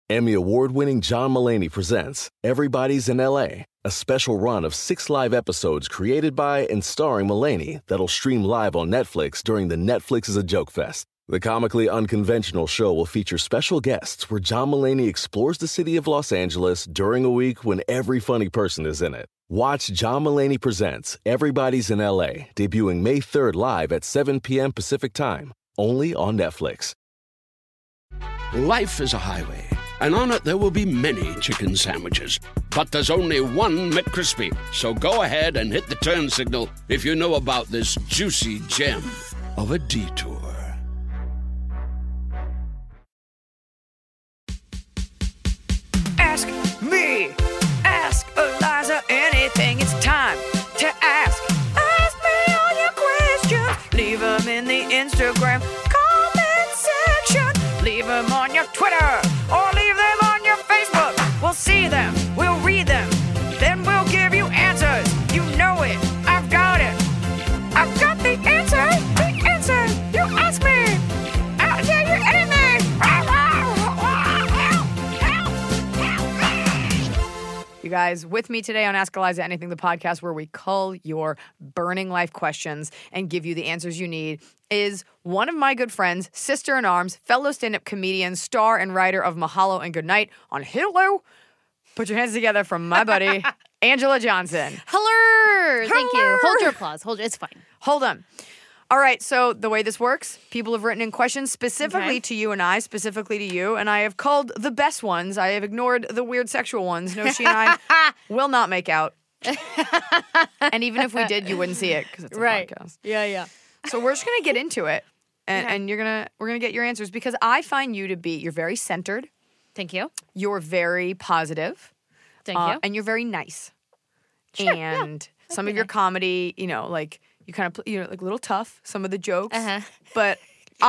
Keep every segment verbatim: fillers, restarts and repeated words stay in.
Emmy award-winning John Mulaney presents Everybody's in L A, a special run of six live episodes created by and starring Mulaney that'll stream live on Netflix during the Netflix is a Joke Fest. The comically unconventional show will feature special guests where John Mulaney explores the city of Los Angeles during a week when every funny person is in it. Watch John Mulaney Presents Everybody's in L A, debuting May third live at seven p.m. Pacific Time, only on Netflix. Life is a highway, and on it there will be many chicken sandwiches. But there's only one McCrispy. So go ahead and hit the turn signal if you know about this juicy gem of a detour. Ask me, ask Eliza anything. It's time to ask. Ask me all your questions. Leave them in the Instagram comment section. Leave them on your Twitter or leave them on your Facebook. We'll see them, we'll read them, then we'll give you answers. You know it, I've got it. I've got the answer, the answer. You ask me, I'll tell you anything. You guys, with me today on Ask Eliza Anything, the podcast where we cull your burning life questions and give you the answers you need, is one of my good friends, sister in arms, fellow stand-up comedian, star and writer of Mahalo and Goodnight on Hulu. Put your hands together from my buddy, Angela Johnson. Hello! Thank Hello! you. Hold your applause. Hold your, it's fine. Hold on. All right, so the way this works, people have written in questions specifically Okay. to you and I, specifically to you, and I have called the best ones. I have ignored the weird sexual ones. No, she and I will not make out. And even if we did, you wouldn't see it because it's a Right. podcast. Yeah, yeah. So we're just gonna get into it, and, Okay. and you're gonna we're gonna get your answers because I find you to be you're very centered, Thank you. you're very positive, Thank uh, you. and you're very nice. Sure, and some be of your nice. comedy, you know, like you kind of you know like a little tough. Some of the jokes, Uh-huh. but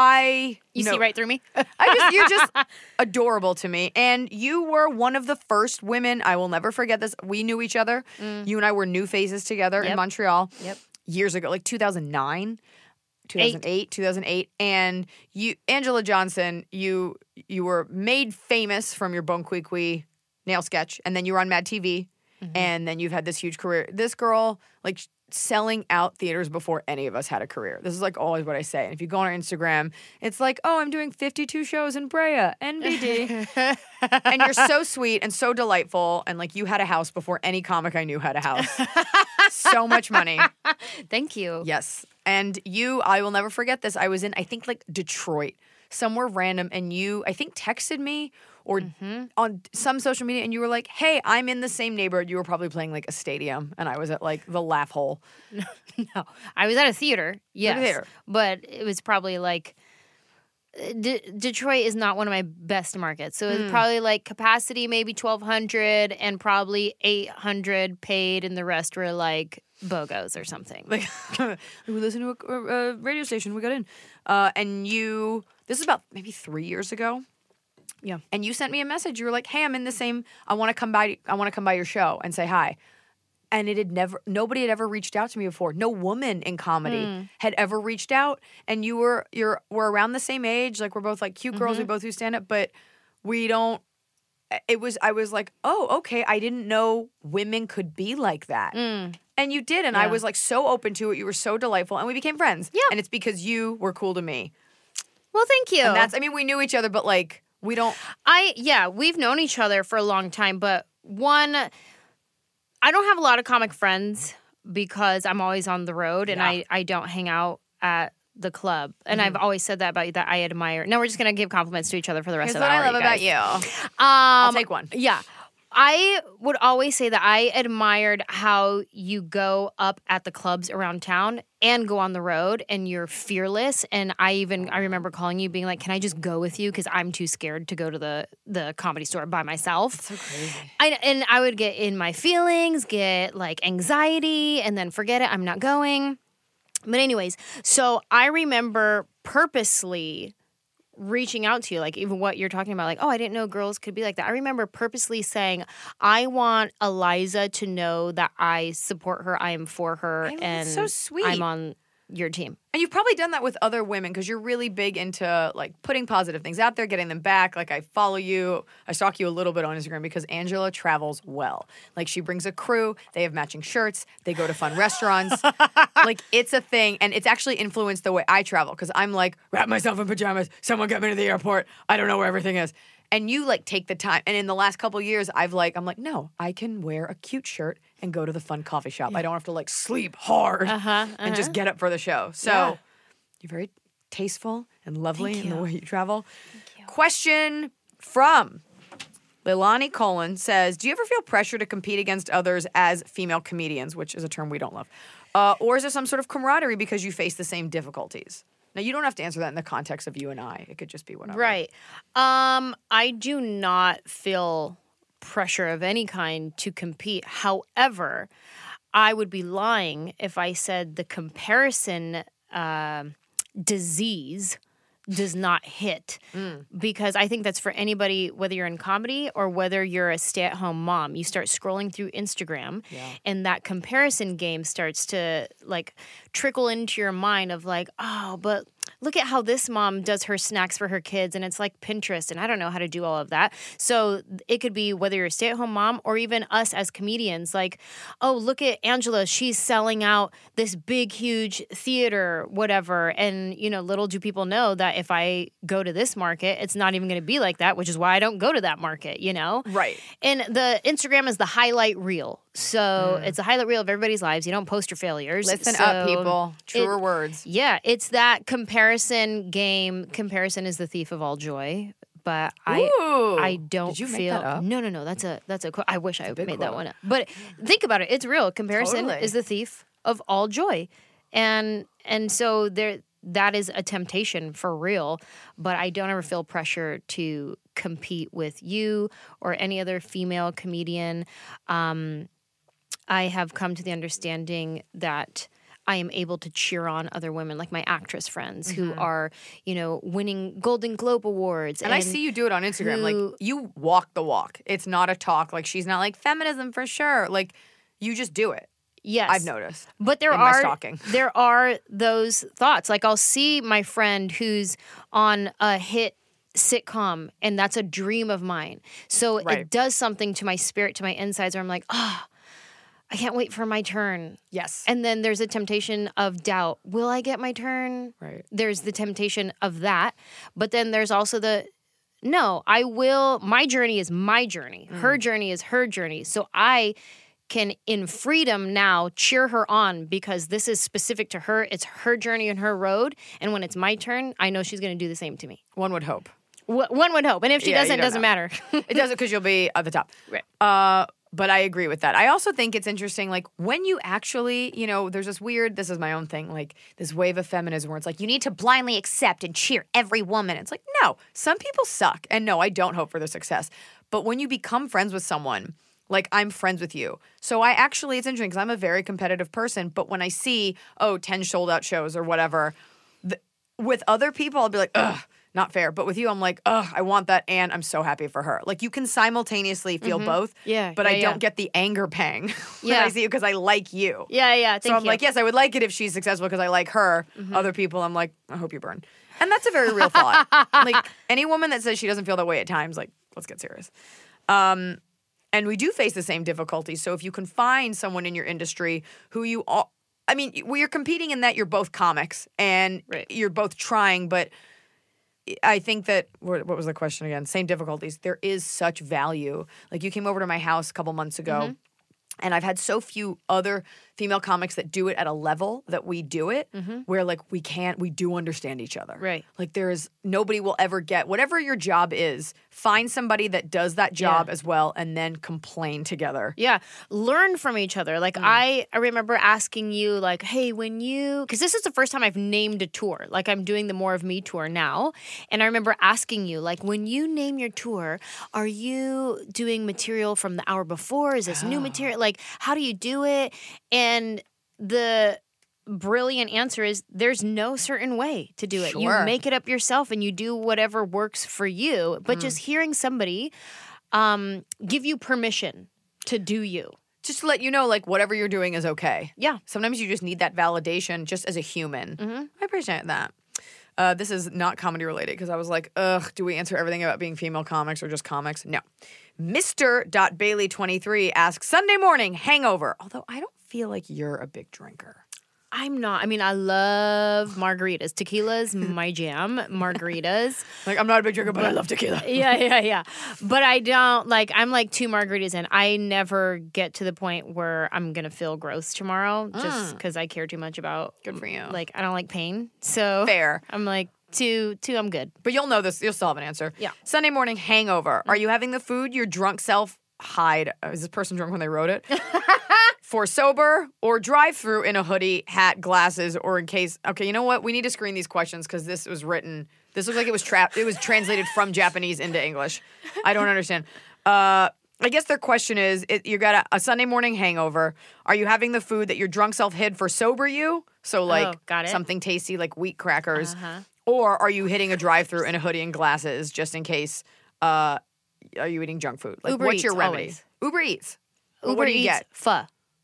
I You know, see right through me? I just you're just adorable to me, and you were one of the first women. I will never forget this. We knew each other. You and I were new faces together in Yep. Montreal. Yep. Years ago, like two thousand nine. two thousand eight, two thousand eight, and you, Angela Johnson, you you were made famous from your Bon Qui Qui nail sketch, and then you were on Mad T V, and then you've had this huge career. This girl, like, selling out theaters before any of us had a career. This is, like, always what I say. And if you go on our Instagram, it's like, oh, I'm doing fifty-two shows in Brea, N B D. And you're so sweet and so delightful, and, like, you had a house before any comic I knew had a house. So much money. Thank you. Yes. And you, I will never forget this. I was in, I think, like Detroit, somewhere random, and you, I think, texted me or on some social media, and you were like, hey, I'm in the same neighborhood. You were probably playing like a stadium, and I was at like the Laugh Hole. No, I was at a theater. Yes. theater. But it was probably like D- Detroit is not one of my best markets. So it was probably like capacity maybe twelve hundred and probably eight hundred paid, and the rest were like BOGOs or something. Like, we listened to a, a radio station. We got in. Uh, and you, this is about maybe three years ago. Yeah. And you sent me a message. You were like, hey, I'm in the same, I want to come by, I want to come by your show and say hi. And it had never, nobody had ever reached out to me before. No woman in comedy had ever reached out. And you were, you're, we're around the same age. Like, we're both like cute girls. We both do stand up, but we don't, it was, I was like, oh, okay. I didn't know women could be like that. And you did. And I Yeah. was like so open to it. You were so delightful. And we became friends. Yeah. And it's because you were cool to me. Well, thank you. And that's, I mean, we knew each other, but like, we don't, I yeah, we've known each other for a long time, but one, I don't have a lot of comic friends because I'm always on the road and Yeah. I, I don't hang out at the club. And I've always said that about you, that I admire. Now we're just gonna give compliments to each other for the rest here's of what the I hour. love you about guys. you. Um, I'll take one. Yeah. I would always say that I admired how you go up at the clubs around town and go on the road, and you're fearless. And I even I remember calling you, being like, "Can I just go with you? Because I'm too scared to go to the the comedy store by myself." So crazy. I, and I would get in my feelings, get like anxiety, and then forget it. I'm not going. But anyways, so I remember purposely reaching out to you, like even what you're talking about, like, oh, I didn't know girls could be like that. I remember purposely saying, I want Eliza to know that I support her, I am for her, I- that's and so sweet. I'm on your team. And you've probably done that with other women because you're really big into like putting positive things out there, getting them back. Like I follow you, I stalk you a little bit on Instagram because Angela travels well. Like she brings a crew, they have matching shirts, they go to fun restaurants. Like it's a thing, and it's actually influenced the way I travel because I'm like, wrap myself in pajamas, someone get me to the airport, I don't know where everything is. And you like take the time. And in the last couple of years, I've like, I'm like, no, I can wear a cute shirt and go to the fun coffee shop. Yeah. I don't have to like sleep hard uh-huh, uh-huh. and just get up for the show. So yeah. You're very tasteful and lovely Thank in you. the way you travel. Thank you. Question from Leilani Colon says, do you ever feel pressure to compete against others as female comedians, which is a term we don't love? Uh, or is there some sort of camaraderie because you face the same difficulties? Now, you don't have to answer that in the context of you and I. It could just be whatever. Right. Um, I do not feel pressure of any kind to compete. However, I would be lying if I said the comparison uh, disease does not hit mm. because I think that's for anybody, whether you're in comedy or whether you're a stay-at-home mom. You start scrolling through Instagram yeah. and that comparison game starts to like trickle into your mind of like, oh, but look at how this mom does her snacks for her kids, and it's like Pinterest, and I don't know how to do all of that. So it could be whether you're a stay-at-home mom or even us as comedians, like, oh, look at Angela, she's selling out this big, huge theater, whatever, and, you know, little do people know that if I go to this market, it's not even going to be like that, which is why I don't go to that market, you know? Right. And the Instagram is the highlight reel. So mm. it's a highlight reel of everybody's lives. You don't post your failures. Listen so up, people. Truer it, words. Yeah, it's that comparison game. Comparison is the thief of all joy. But I, Ooh. I don't Did you feel. make that up? No, no, no. That's a that's a. Quote. I wish I made quote. that one up. But think about it. It's real. Comparison Totally. is the thief of all joy, and and so there. That is a temptation for real, but I don't ever feel pressure to compete with you or any other female comedian. Um, I have come to the understanding that I am able to cheer on other women, like my actress friends mm-hmm. who are, you know, winning Golden Globe Awards. And, and I see you do it on Instagram. who, like, you walk the walk. It's not a talk. Like, she's not like, feminism for sure. Like, you just do it. Yes. I've noticed. But there in my are stalking. there are those thoughts. Like I'll see my friend who's on a hit sitcom and that's a dream of mine. So right. it does something to my spirit, to my insides where I'm like, oh, I can't wait for my turn. Yes. And then there's a temptation of doubt. Will I get my turn? Right. There's the temptation of that. But then there's also the no, I will. My journey is my journey. Mm. Her journey is her journey. So I can in freedom now cheer her on because this is specific to her. It's her journey and her road. And when it's my turn, I know she's going to do the same to me. One would hope. W- one would hope. And if she yeah, doesn't, it doesn't know. matter. It doesn't because you'll be at the top. Right. Uh, but I agree with that. I also think it's interesting, like, when you actually, you know, there's this weird, this is my own thing, like, this wave of feminism where it's like, you need to blindly accept and cheer every woman. It's like, no, some people suck. And no, I don't hope for their success. But when you become friends with someone, like, I'm friends with you. So I actually, it's interesting because I'm a very competitive person. But when I see, oh, ten sold out shows or whatever, the, with other people, I'll be like, ugh, not fair. But with you, I'm like, ugh, I want that. And I'm so happy for her. Like, you can simultaneously feel mm-hmm. both. Yeah. But yeah, I yeah. don't get the anger pang when yeah. I see you because I like you. Yeah, yeah. Thank so I'm you. like, yes, I would like it if she's successful because I like her. Mm-hmm. Other people, I'm like, I hope you burn. And that's a very real thought. Like, any woman that says she doesn't feel that way at times, like, let's get serious. Um, And we do face the same difficulties. So if you can find someone in your industry who you all, I mean, well, you're competing in that you're both comics and right. you're both trying, but I think that, what was the question again? Same difficulties. There is such value. Like, you came over to my house a couple months ago mm-hmm. and I've had so few other female comics that do it at a level that we do it mm-hmm. where, like, we can't, we do understand each other. Right. Like, there is, nobody will ever get, whatever your job is, find somebody that does that job yeah. as well and then complain together. Yeah. Learn from each other. Like, mm. I, I remember asking you, like, hey, when you, because this is the first time I've named a tour. Like, I'm doing the More of Me tour now. And I remember asking you, like, when you name your tour, are you doing material from the hour before? Is this oh. new material? Like, how do you do it? And the brilliant answer is there's no certain way to do it. Sure. You make it up yourself and you do whatever works for you. But mm. just hearing somebody um, give you permission to do you. just to let you know, like, whatever you're doing is okay. Yeah. Sometimes you just need that validation just as a human. Mm-hmm. I appreciate that. Uh, this is not comedy related because I was like, ugh, do we answer everything about being female comics or just comics? No. Mister Bailey twenty-three asks, Sunday morning, hangover. Although I don't feel like you're a big drinker. I'm not. I mean, I love margaritas. Tequila's my jam. Margaritas. Like, I'm not a big drinker, but I love tequila. Yeah, yeah, yeah. But I don't, like, I'm like two margaritas in. I never get to the point where I'm going to feel gross tomorrow just because I care too much about. Good for you. Like, I don't like pain. So. Fair. I'm like, two, two, I'm good. But you'll know this. You'll still have an answer. Yeah. Sunday morning, hangover. Are you having the food your drunk self hide? Uh, is this person drunk when they wrote it? For sober or drive-through in a hoodie, hat, glasses, or in case. Okay, you know what? We need to screen these questions because this was written. This looks like it was trapped. It was translated from Japanese into English. I don't understand. Uh, I guess their question is: it, you got a, a Sunday morning hangover. Are you having the food that your drunk self hid for sober you? So like Oh, got it. something tasty like wheat crackers, Uh-huh. or are you hitting a drive-through in a hoodie and glasses just in case? Uh, are you eating junk food? Like, Uber what's Eats, your remedy? always. Uber Eats. Uber what do you Eats, get? Pho.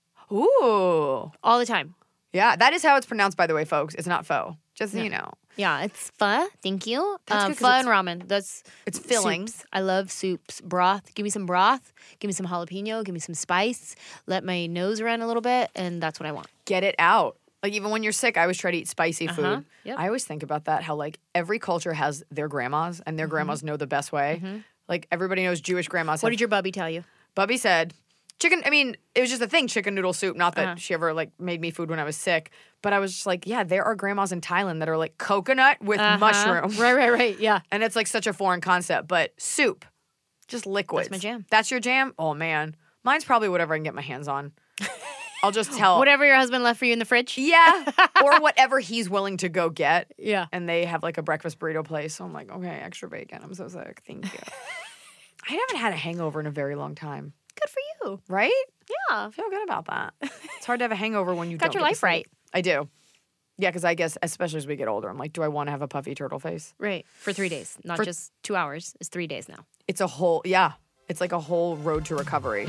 Ooh. All the time. Yeah, that is how it's pronounced, by the way, folks. It's not pho. Just so you know. Yeah, it's pho. Thank you. That's um, good 'cause pho it's- and ramen. That's it's filling. Soups. I love soups. Broth. Give me some broth. Give me some jalapeno. Give me some spice. Let my nose run a little bit, and that's what I want. Get it out. Like, even when you're sick, I always try to eat spicy food. Uh-huh. Yep. I always think about that, how, like, every culture has their grandmas, and their grandmas know the best way. Like, everybody knows Jewish grandmas. What have- did your bubby tell you? Bubby said, chicken, I mean, it was just a thing, chicken noodle soup. Not that Uh-huh. she ever, like, made me food when I was sick. But I was just like, yeah, there are grandmas in Thailand that are, like, coconut with Uh-huh. mushroom. Right, right, right. Yeah. And it's, like, such a foreign concept. But soup, just liquids. my jam. That's your jam? Oh, man. Mine's probably whatever I can get my hands on. I'll just tell. Whatever your husband left for you in the fridge. Yeah. Or whatever he's willing to go get. Yeah. And they have, like, a breakfast burrito place. So I'm like, okay, extra bacon. I'm so sick. Thank you. I haven't had a hangover in a very long time. Good for you. Right? Yeah. I feel good about that. It's hard to have a hangover when you Got don't your get to life sleep. right. I do. Yeah, because I guess, especially as we get older, I'm like, do I want to have a puffy turtle face? Right. For three days, not For- just two hours. It's three days now. It's a whole, yeah. It's like a whole road to recovery.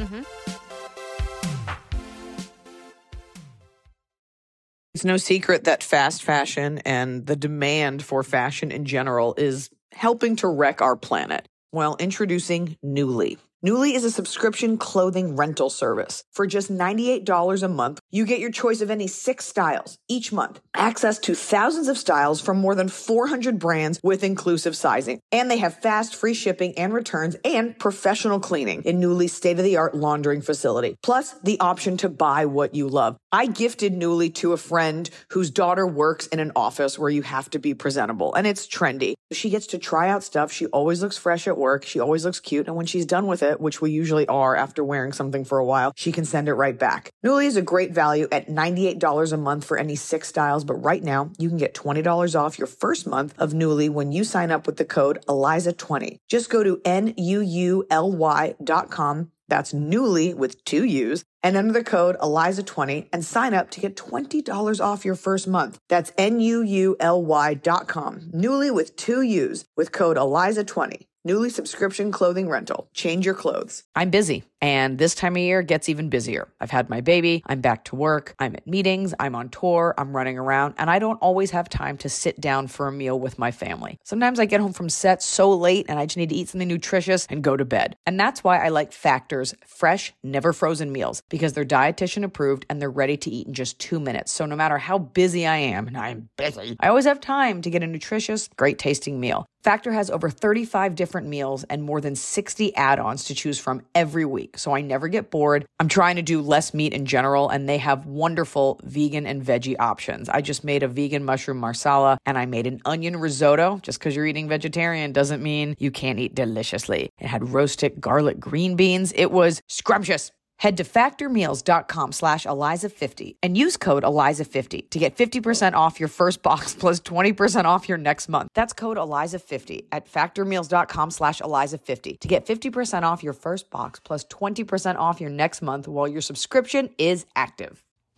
It's no secret that fast fashion and the demand for fashion in general is helping to wreck our planet. Well, introducing Nuuly. Nuuly is a subscription clothing rental service. For just ninety-eight dollars a month, you get your choice of any six styles each month, access to thousands of styles from more than four hundred brands with inclusive sizing. And they have fast, free shipping and returns and professional cleaning in Nuuly's state-of-the-art laundering facility. Plus, the option to buy what you love. I gifted Nuuly to a friend whose daughter works in an office where you have to be presentable, and it's trendy. She gets to try out stuff. She always looks fresh at work. She always looks cute. And when she's done with it, which we usually are after wearing something for a while, she can send it right back. Nuuly is a great value at ninety-eight dollars a month for any six styles, but right now you can get twenty dollars off your first month of Nuuly when you sign up with the code Eliza twenty. Just go to N U U L Y dot com. That's Nuuly with two U's, and enter the code Eliza twenty and sign up to get twenty dollars off your first month. That's N U U L Y dot com. Nuuly with two U's with code Eliza twenty. Nuuly subscription clothing rental. Change your clothes. I'm busy, and this time of year gets even busier. I've had my baby, I'm back to work, I'm at meetings, I'm on tour, I'm running around, and I don't always have time to sit down for a meal with my family. Sometimes I get home from set so late and I just need to eat something nutritious and go to bed. And that's why I like Factor's fresh, never frozen meals, because they're dietitian approved and they're ready to eat in just two minutes. So no matter how busy I am, and I'm busy, I always have time to get a nutritious, great tasting meal. Factor has over thirty-five different meals and more than sixty add-ons to choose from every week, so I never get bored. I'm trying to do less meat in general, and they have wonderful vegan and veggie options. I just made a vegan mushroom marsala, and I made an onion risotto. Just because you're eating vegetarian doesn't mean you can't eat deliciously. It had roasted garlic green beans. It was scrumptious. Head to factormeals.com slash Eliza50 and use code Eliza fifty to get fifty percent off your first box plus twenty percent off your next month. That's code Eliza fifty at factormeals.com slash Eliza50 to get fifty percent off your first box plus twenty percent off your next month while your subscription is active.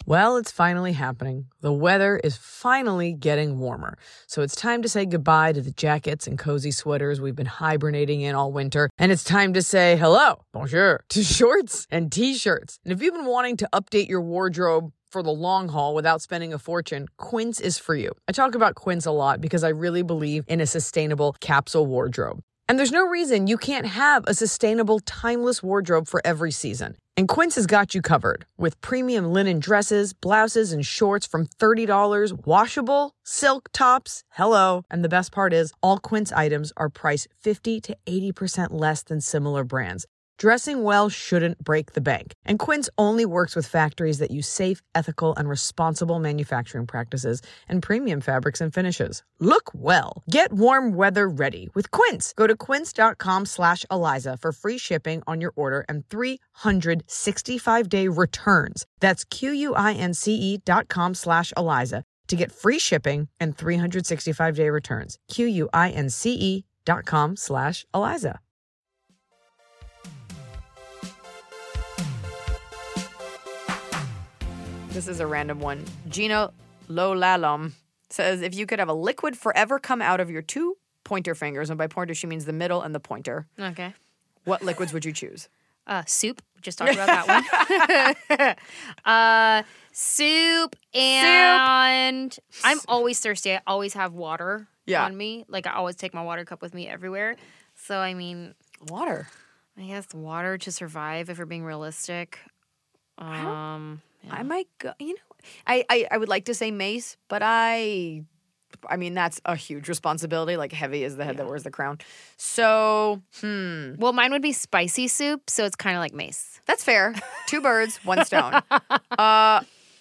Well, it's finally happening. The weather is finally getting warmer. So it's time to say goodbye to the jackets and cozy sweaters we've been hibernating in all winter. And it's time to say hello, bonjour, to shorts and t-shirts. And if you've been wanting to update your wardrobe for the long haul without spending a fortune, Quince is for you. I talk about Quince a lot because I really believe in a sustainable capsule wardrobe. And there's no reason you can't have a sustainable, timeless wardrobe for every season. And Quince has got you covered with premium linen dresses, blouses, and shorts from thirty dollars, washable, silk tops, hello. And the best part is, all Quince items are priced fifty to eighty percent less than similar brands. Dressing well shouldn't break the bank. And Quince only works with factories that use safe, ethical, and responsible manufacturing practices and premium fabrics and finishes. Look well. Get warm weather ready with Quince. Go to quince.com slash Eliza for free shipping on your order and three hundred sixty-five day returns. That's Q-U-I-N-C-E dot com slash Eliza to get free shipping and three hundred sixty-five day returns. Q-U-I-N-C-E dot com slash Eliza. This is a random one. Gina Lolalom says, if you could have a liquid forever come out of your two pointer fingers, and by pointer she means the middle and the pointer, Okay. what liquids would you choose? Uh, soup. Just talked about that one. uh, soup and I'm always thirsty. I always have water Yeah. on me. Like I always take my water cup with me everywhere. So I mean, Water. I guess water to survive if we're being realistic. Um, yeah. I might go, you know, I, I, I would like to say mace, but I, I mean, that's a huge responsibility. Like heavy is the head that wears the crown. So, hmm. Well, mine would be spicy soup, so it's kind of like mace. That's fair. Two birds, one stone. Uh, I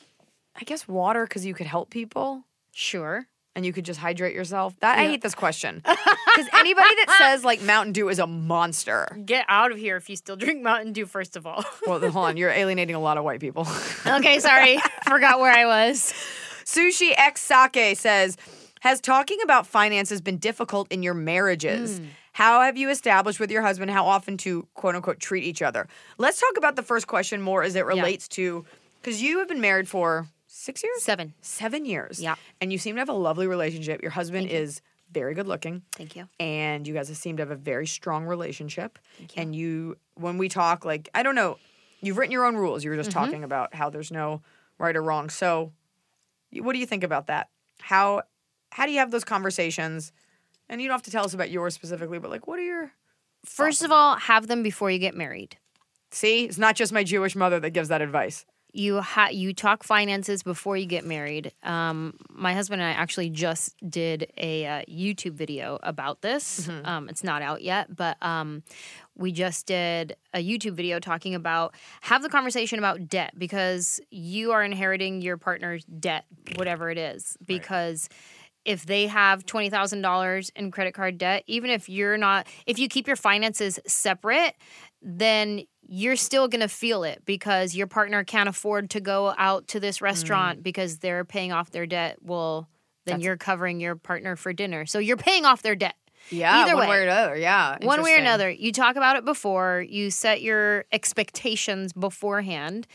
guess water because you could help people Sure. and you could just hydrate yourself. That I hate this question because anybody that says like Mountain Dew is a monster. Get out of here if you still drink Mountain Dew, first of all. Well, then, hold on, you're alienating a lot of white people. Okay, sorry. Forgot where I was. Sushi X Sake says, has talking about finances been difficult in your marriages? Mm. How have you established with your husband how often to quote unquote treat each other? Let's talk about the first question more as it relates to, because you have been married for six years? Seven. Seven years. Yeah. And you seem to have a lovely relationship. Your husband is very good looking. Thank you. And you guys seem to have a very strong relationship. Thank you. And you, when we talk, like, I don't know, you've written your own rules. You were just Mm-hmm. talking about how there's no right or wrong. So what do you think about that? How how do you have those conversations? And you don't have to tell us about yours specifically, but like, what are your... First of all, have them before you get married. See, it's not just my Jewish mother that gives that advice. You ha- you talk finances before you get married. Um, my husband and I actually just did a uh, YouTube video about this. Mm-hmm. Um, it's not out yet, but um, we just did a YouTube video talking about have the conversation about debt because you are inheriting your partner's debt, whatever it is, because if they have twenty thousand dollars in credit card debt, even if you're not, if you keep your finances separate, then you're still going to feel it because your partner can't afford to go out to this restaurant mm. because they're paying off their debt. Well, then That's you're covering your partner for dinner. So you're paying off their debt. Yeah, Either one way, way or another, yeah. One way or another. You talk about it before, you set your expectations beforehand,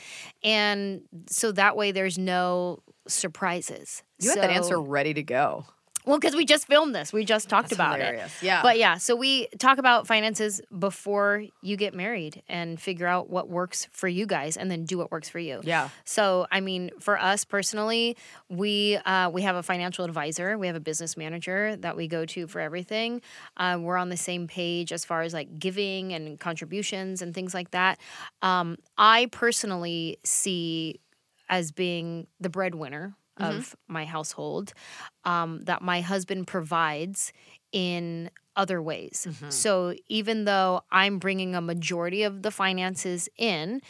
and so that way there's no surprises. You so, had that answer ready to go. Well, because we just filmed this. We just talked That's about hilarious. it. Yeah. But yeah, so we talk about finances before you get married and figure out what works for you guys and then do what works for you. Yeah. So, I mean, for us personally, we uh, we have a financial advisor. We have a business manager that we go to for everything. Uh, we're on the same page as far as like giving and contributions and things like that. Um, I personally see as being the breadwinner of mm-hmm. my household, um, that my husband provides in other ways. Mm-hmm. So even though I'm bringing a majority of the finances in,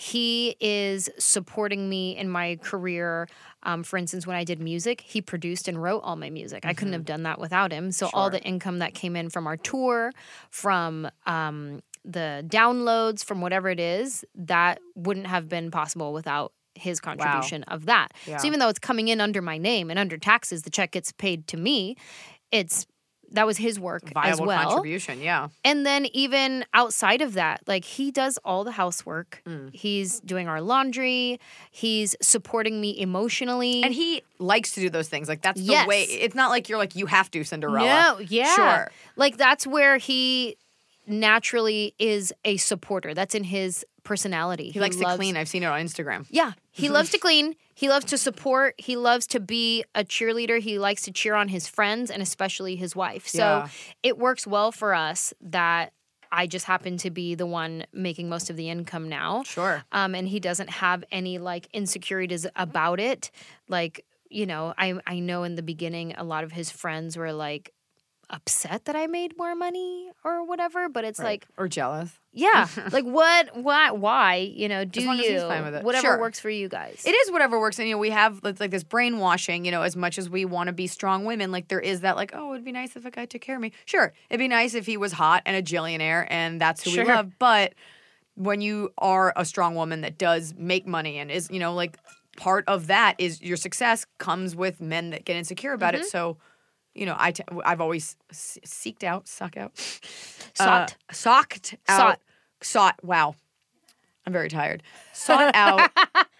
he is supporting me in my career. Um, for instance, when I did music, he produced and wrote all my music. Mm-hmm. I couldn't have done that without him. So sure. all the income that came in from our tour, from um, the downloads, from whatever it is, that wouldn't have been possible without his contribution wow. of that. Yeah. So even though it's coming in under my name and under taxes, the check gets paid to me, it's that was his work as Viable well. contribution, yeah. And then even outside of that, like he does all the housework. Mm. He's doing our laundry. He's supporting me emotionally. And he likes to do those things. Like, that's the Yes. way. It's not like you're like, you have to, Cinderella. No, yeah. Sure. Like that's where he naturally is a supporter. That's in his personality. He, likes loves, to clean. I've seen it on Instagram. Yeah. He loves to clean. He loves to support. He loves to be a cheerleader. He likes to cheer on his friends and especially his wife. So Yeah. it works well for us that I just happen to be the one making most of the income now. Sure. Um, and he doesn't have any like insecurities about it. Like, you know, I I know in the beginning a lot of his friends were like upset that I made more money or whatever, but it's like, Or jealous. yeah, like what, why, why, you know, do long as you, he's fine with it. whatever Sure. works for you guys. It is whatever works. And, you know, we have like like this brainwashing, you know, as much as we want to be strong women, like there is that like, oh, it'd be nice if a guy took care of me. Sure. It'd be nice if he was hot and a jillionaire and that's who Sure. we love. But when you are a strong woman that does make money and is, you know, like part of that is your success comes with men that get insecure about Mm-hmm. it. So, you know, I t- I've always s- seeked out, suck out. Sought. Uh, socked out. Sought. Sought. Wow. I'm very tired. Sought out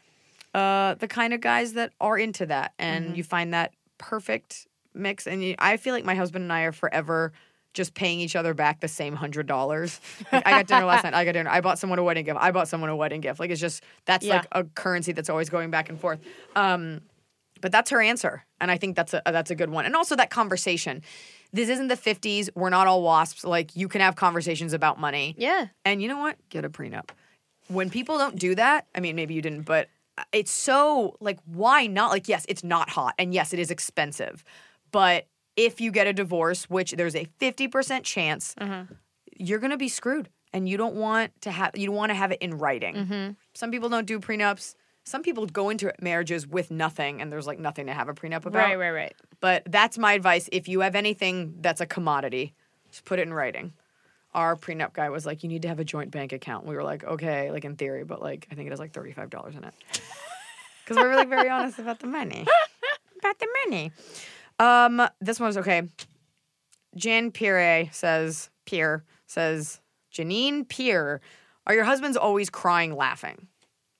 uh, the kind of guys that are into that. And Mm-hmm. you find that perfect mix. And you, I feel like my husband and I are forever just paying each other back the same hundred dollars. Like, I got dinner last night. I got dinner. I bought someone a wedding gift. I bought someone a wedding gift. Like it's just, that's Yeah. like a currency that's always going back and forth. Um, But that's her answer, and I think that's a that's a good one. And also that conversation. This isn't the fifties. We're not all wasps. Like you can have conversations about money. Yeah. And you know what? Get a prenup. When people don't do that, I mean, maybe you didn't, but it's so like, why not? Like, yes, it's not hot, and yes, it is expensive. But if you get a divorce, which there's a fifty percent chance, you're gonna be screwed, and you don't want to have you don't want to have it in writing. Some people don't do prenups. Some people go into marriages with nothing, and there's like nothing to have a prenup about. Right, right, right. But that's my advice. If you have anything that's a commodity, just put it in writing. Our prenup guy was like, you need to have a joint bank account. We were like, okay, like in theory, but like I think it has like thirty-five dollars in it. Because we're like very honest about the money. About the money. Um, this one's okay. Jan Pierre says, Pierre says, Janine Pierre, are your husbands always crying laughing?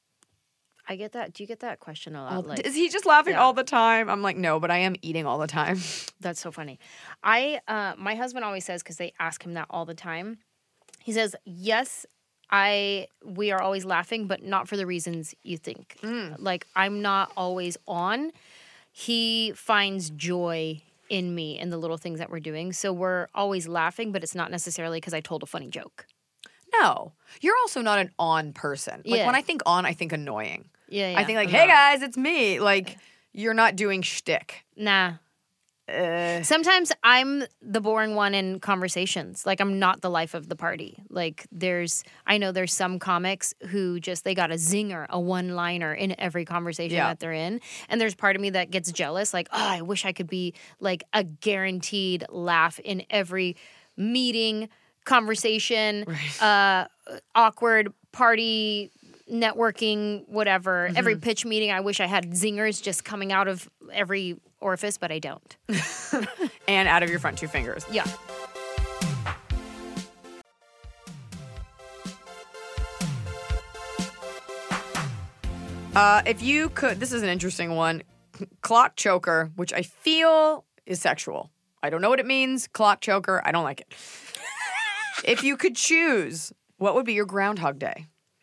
I get that. Do you get that question a lot? Like, Is he just laughing yeah. all the time? I'm like, no, but I am eating all the time. that's so funny. I, uh, my husband always says, because they ask him that all the time. He says, yes, I, we are always laughing, but not for the reasons you think. Like, I'm not always on. He finds joy in me in the little things that we're doing. So we're always laughing, but it's not necessarily because I told a funny joke. No, you're also not an on person. Like Yeah. when I think on, I think annoying. Yeah, yeah. I think like, I'm hey not. guys, it's me. Like you're not doing shtick. Nah. Uh, Sometimes I'm the boring one in conversations. Like I'm not the life of the party. Like there's, I know there's some comics who just, they got a zinger, a one-liner in every conversation Yeah. that they're in. And there's part of me that gets jealous. Like, oh, I wish I could be like a guaranteed laugh in every meeting, conversation, uh, awkward party, networking, whatever. Every pitch meeting, I wish I had zingers just coming out of every orifice, but I don't. and out of your front two fingers. Yeah. Uh, if you could, this is an interesting one. Clock choker, which I feel is sexual. I don't know what it means. Clock choker. I don't like it. If you could choose, what would be your Groundhog Day?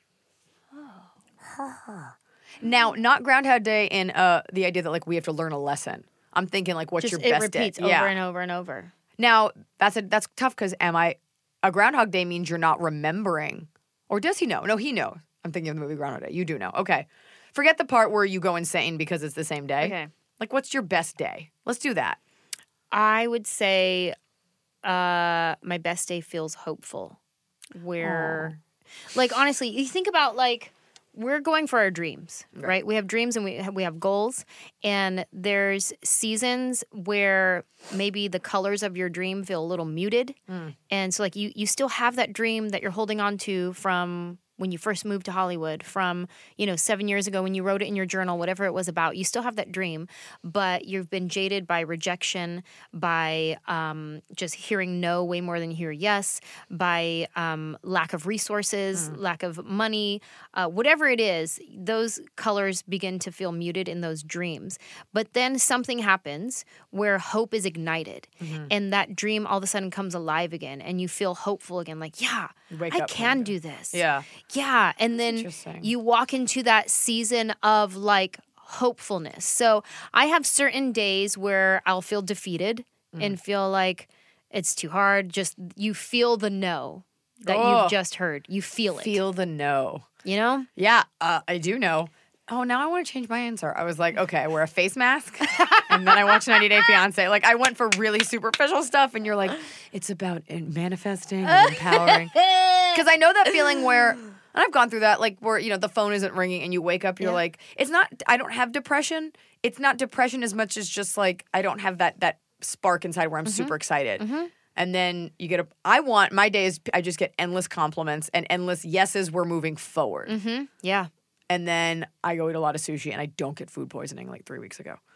Now, not Groundhog Day in uh, the idea that like we have to learn a lesson. I'm thinking like, what's Just your it best day? repeats over Yeah. and over and over. Now that's a, that's tough because am I a Groundhog Day means you're not remembering, or does he know? No, he knows. I'm thinking of the movie Groundhog Day. You do know. Okay, forget the part where you go insane because it's the same day. Okay. Like, what's your best day? Let's do that. I would say uh, my best day feels hopeful. Where, like, honestly, you think about, like, we're going for our dreams, right? We have dreams and we have, we have goals. And there's seasons where maybe the colors of your dream feel a little muted. And so, like, you, you still have that dream that you're holding on to from when you first moved to Hollywood, from, you know, seven years ago when you wrote it in your journal, whatever it was about. You still have that dream, but you've been jaded by rejection, by um, just hearing no way more than you hear yes, by um, lack of resources, mm. lack of money, uh, whatever it is, those colors begin to feel muted in those dreams. But then something happens where hope is ignited, mm-hmm. and that dream all of a sudden comes alive again, and you feel hopeful again, like, yeah, I can do this. Yeah. Yeah. And then you walk into that season of like hopefulness. So I have certain days where I'll feel defeated mm. and feel like it's too hard. Just you feel the no that oh. you've just heard. You feel it. Feel the no. You know? Yeah, uh, I do know. Oh, now I want to change my answer. I was like, okay, I wear a face mask, and then I watch ninety Day Fiancé. Like, I went for really superficial stuff, and you're like, it's about manifesting and empowering. Because I know that feeling where, and I've gone through that, like, where, you know, the phone isn't ringing, and you wake up, you're yeah. like, it's not, I don't have depression. It's not depression as much as just, like, I don't have that that spark inside where I'm mm-hmm. super excited. Mm-hmm. And then you get a, I want, my days, I just get endless compliments and endless yeses, we're moving forward. Mm-hmm. Yeah. And then I go eat a lot of sushi, and I don't get food poisoning like three weeks ago.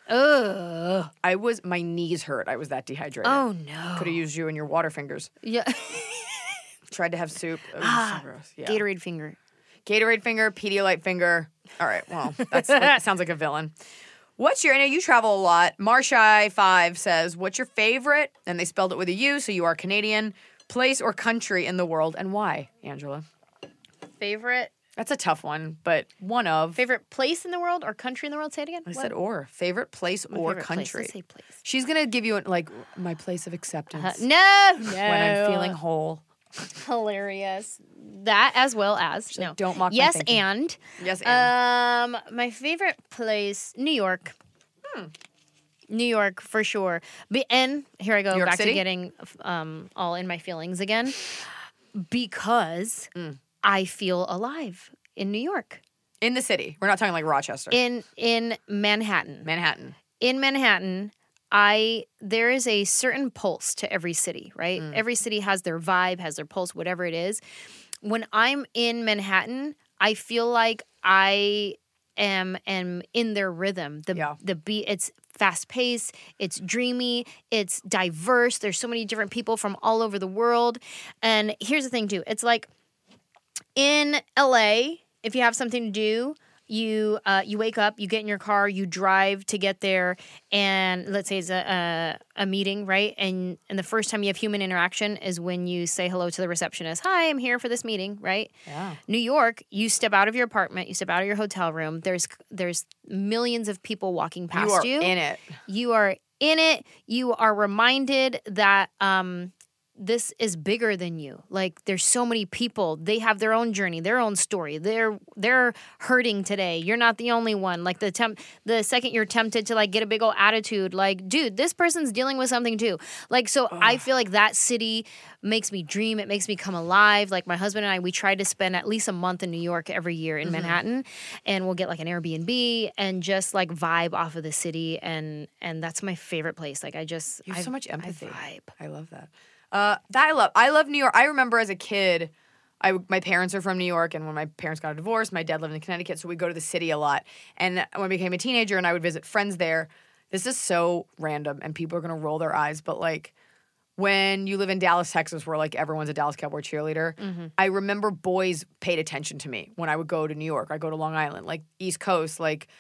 Ugh. I was, my knees hurt. I was that dehydrated. Oh, no. Could have used you and your water fingers. Yeah. Tried to have soup. It was ah, so gross. Yeah. Gatorade finger. Gatorade finger, Pedialyte finger. All right, well, that's, that sounds like a villain. What's your, I know you travel a lot. Marshai five says, what's your favorite, and they spelled it with a U, so you are Canadian, place or country in the world, and why, Angela? Favorite? That's a tough one, but one of. Favorite place in the world or country in the world? Say it again. I what? said or. Favorite place my or favorite country. Place. Let's say place. She's going to give you, like, my place of acceptance. Uh, no, no. When I'm feeling whole. Hilarious. That as well as. She's no. Like, don't mock yes, my thinking. and. Yes, and. Um, my favorite place, New York. Hmm. New York, for sure. But, and here I go back City? to getting um, all in my feelings again. Because mm. I feel alive in New York. In the city. We're not talking like Rochester. In in Manhattan. Manhattan. In Manhattan, I there is a certain pulse to every city, right? Mm. Every city has their vibe, has their pulse, whatever it is. When I'm in Manhattan, I feel like I am am in their rhythm. The yeah. the beat, it's fast paced, it's dreamy, it's diverse. There's so many different people from all over the world. And here's the thing too. It's like in L A, if you have something to do, you uh, you wake up, you get in your car, you drive to get there, and let's say it's a, a, a meeting, right? And and the first time you have human interaction is when you say hello to the receptionist. Hi, I'm here for this meeting, right? Yeah. New York, you step out of your apartment, you step out of your hotel room. There's there's millions of people walking past you. You are in it. You are in it. You are reminded that um, this is bigger than you. Like, there's so many people. They have their own journey, their own story. They're they're hurting today. You're not the only one. Like, the temp- the second you're tempted to, like, get a big old attitude, like, dude, this person's dealing with something too. Like, so Ugh. I feel like that city makes me dream. It makes me come alive. Like, my husband and I, we try to spend at least a month in New York every year in mm-hmm. Manhattan, and we'll get, like, an Airbnb and just, like, vibe off of the city, and and that's my favorite place. Like, I just... You have I, so much empathy. I vibe. I love that. Uh, that I love. I love New York. I remember as a kid, I my parents are from New York, and when my parents got a divorce, my dad lived in Connecticut, so we go to the city a lot. And when I became a teenager and I would visit friends there, this is so random, and people are going to roll their eyes, but, like, when you live in Dallas, Texas, where, like, everyone's a Dallas Cowboy cheerleader, mm-hmm. I remember boys paid attention to me when I would go to New York. I go to Long Island, like, East Coast, like,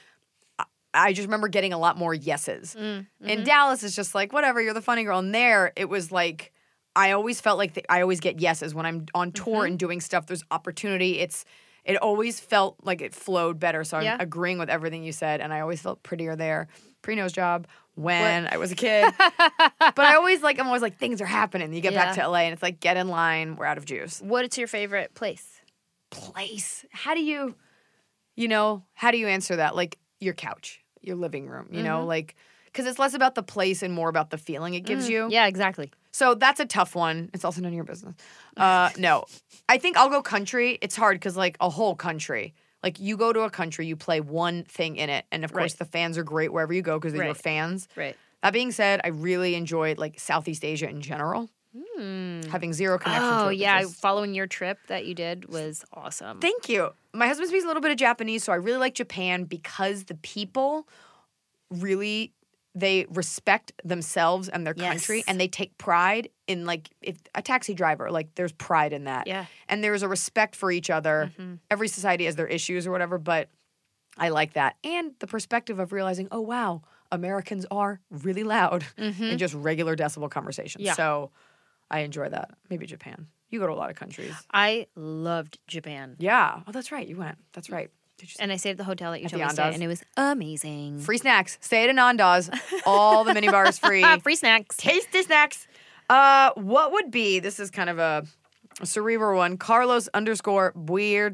I just remember getting a lot more yeses. Mm-hmm. In Dallas, it's just like, whatever, you're the funny girl. And there, it was like... I always felt like the, I always get yeses when I'm on tour mm-hmm. and doing stuff. There's opportunity. It's it always felt like it flowed better. So I'm yeah. agreeing with everything you said, and I always felt prettier there. Pre-nose job when what? I was a kid, but I always like I'm always like things are happening. You get yeah. back to L A and it's like get in line. We're out of juice. What is your favorite place? Place? How do you, you know, how do you answer that? Like your couch, your living room. You mm-hmm. know, like because it's less about the place and more about the feeling it gives mm. you. Yeah, exactly. So that's a tough one. It's also none of your business. Uh, no. I think I'll go country. It's hard because, like, a whole country. Like, you go to a country, you play one thing in it. And, of course, right. the fans are great wherever you go because they're right. your fans. Right. That being said, I really enjoyed, like, Southeast Asia in general. having zero connection to Oh it. yeah, because- following your trip that you did was awesome. Thank you. My husband speaks a little bit of Japanese, so I really like Japan because the people really they respect themselves and their country, Yes. and they take pride in like if a taxi driver, like there's pride in that. Yeah. And there's a respect for each other. Every society has their issues or whatever, but I like that. And the perspective of realizing, oh wow, Americans are really loud in just regular decibel conversations. Yeah. So I enjoy that. Maybe Japan. You go to a lot of countries. I loved Japan. Yeah. Oh, that's right. You went. That's right. Did you And I stayed at the hotel that you At told the me to stay, Andaz? and it was amazing. Free snacks. Stay at Ananda's. All the mini bars free. Free snacks. Tasty snacks. Uh, what would be, this is kind of a, a cerebral one, Carlos underscore Buir,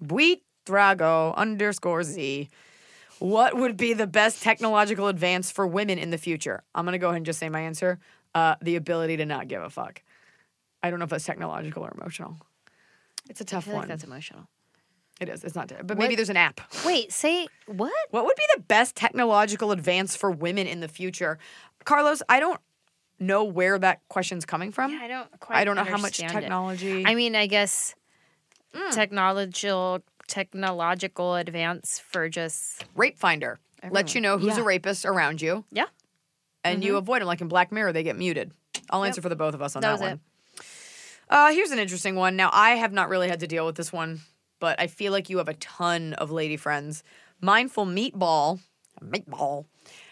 Buitrago underscore Z. What would be the best technological advance for women in the future? I'm going to go ahead and just say my answer. Uh, the ability to not give a fuck. I don't know if that's technological or emotional. It's a I tough feel one. like that's emotional. It is. It's not. But maybe there's an app. Wait, say what? What would be the best technological advance for women in the future? Carlos, I don't know where that question's coming from. Yeah, I don't quite I don't know how much understand it. technology. I mean, I guess Mm. technological technological advance for just Rape Finder lets you know who's a rapist around you, yeah. and you avoid them. Like in Black Mirror, they get muted. I'll answer for the both of us on That that, was one. it. Uh, here's an interesting one. Now, I have not really had to deal with this one, but I feel like you have a ton of lady friends. Mindful Meatball. Meatball.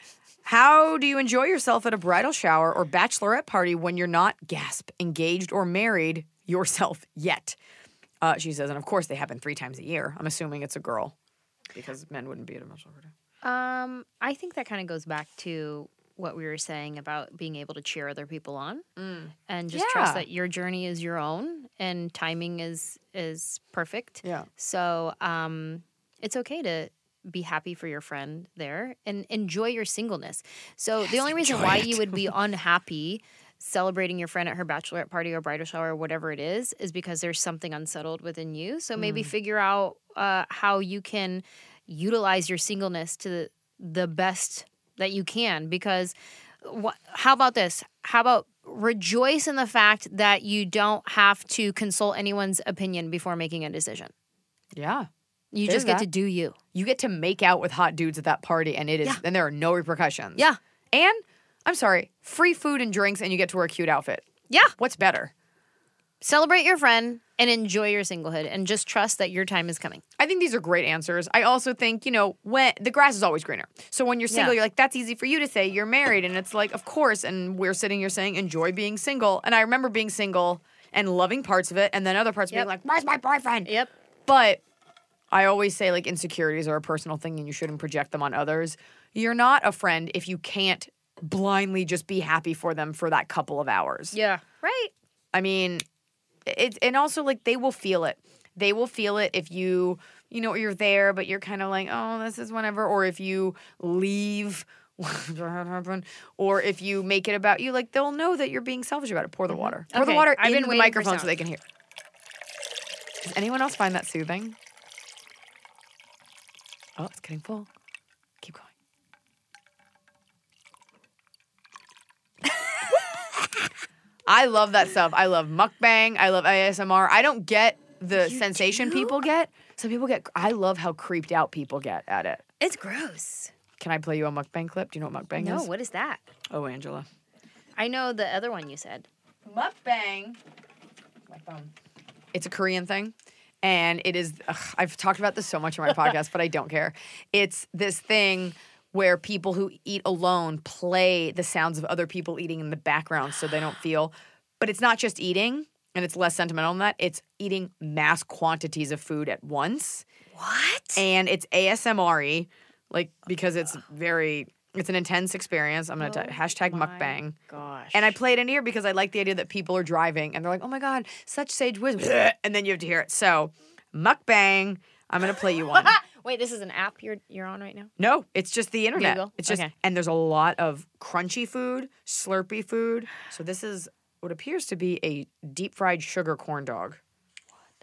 How do you enjoy yourself at a bridal shower or bachelorette party when you're not, gasp, engaged or married yourself yet? Uh, she says, and of course they happen three times a year. I'm assuming it's a girl because men wouldn't be at a bachelorette party. Um, I think that kind of goes back to what we were saying about being able to cheer other people on, and just Yeah. trust that your journey is your own and timing is is perfect. Yeah. So, um, it's okay to be happy for your friend there and enjoy your singleness. So the only reason why you would be unhappy celebrating your friend at her bachelorette party or bridal shower or whatever it is is because there's something unsettled within you. So maybe figure out uh, how you can utilize your singleness to the, the best that you can. Because wh- how about this? How about rejoice in the fact that you don't have to consult anyone's opinion before making a decision. Yeah. You There's just get that. to do you. You get to make out with hot dudes at that party, and it is, Yeah. and there are no repercussions. Yeah. And I'm sorry, free food and drinks, and you get to wear a cute outfit. Yeah. What's better? Celebrate your friend and enjoy your singlehood and just trust that your time is coming. I think these are great answers. I also think, you know, when the grass is always greener. So when you're single, Yeah. you're like, that's easy for you to say. You're married. And it's like, of course. And we're sitting here saying, enjoy being single. And I remember being single and loving parts of it. And then other parts Yep. being like, where's my boyfriend? Yep. But I always say, like, insecurities are a personal thing and you shouldn't project them on others. You're not a friend if you can't blindly just be happy for them for that couple of hours. Yeah. Right. I mean, it, and also, like, they will feel it. They will feel it if you, you know, you're there, but you're kind of like, oh, this is whatever. Or if you leave, or if you make it about you, like, they'll know that you're being selfish about it. Pour the water. Pour the Okay, water I've been into the waiting for microphone so sound. they can hear. Does anyone else find that soothing? Oh, it's getting full. Keep going. I love that stuff. I love mukbang. I love A S M R. I don't get the sensation people get. Some people get, I love how creeped out people get at it. It's gross. Can I play you a mukbang clip? Do you know what mukbang No, is? what is that? Oh, Angela. I know the other one you said. Mukbang. My phone. It's a Korean thing. And it is, ugh, I've talked about this so much on my podcast, but I don't care. It's this thing where people who eat alone play the sounds of other people eating in the background so they don't feel. But it's not just eating, and it's less sentimental than that. It's eating mass quantities of food at once. What? And it's A S M R-y, like, because it's very, it's an intense experience. I'm going to hashtag mukbang. Gosh. And I play it in here because I like the idea that people are driving and they're like, oh my God, such sage wisdom. And then you have to hear it. So, mukbang, I'm going to play you one. Wait, this is an app you're you're on right now? No, it's just the internet. Google? It's just, Okay. and there's a lot of crunchy food, slurpy food. So, this is what appears to be a deep fried sugar corn dog. What?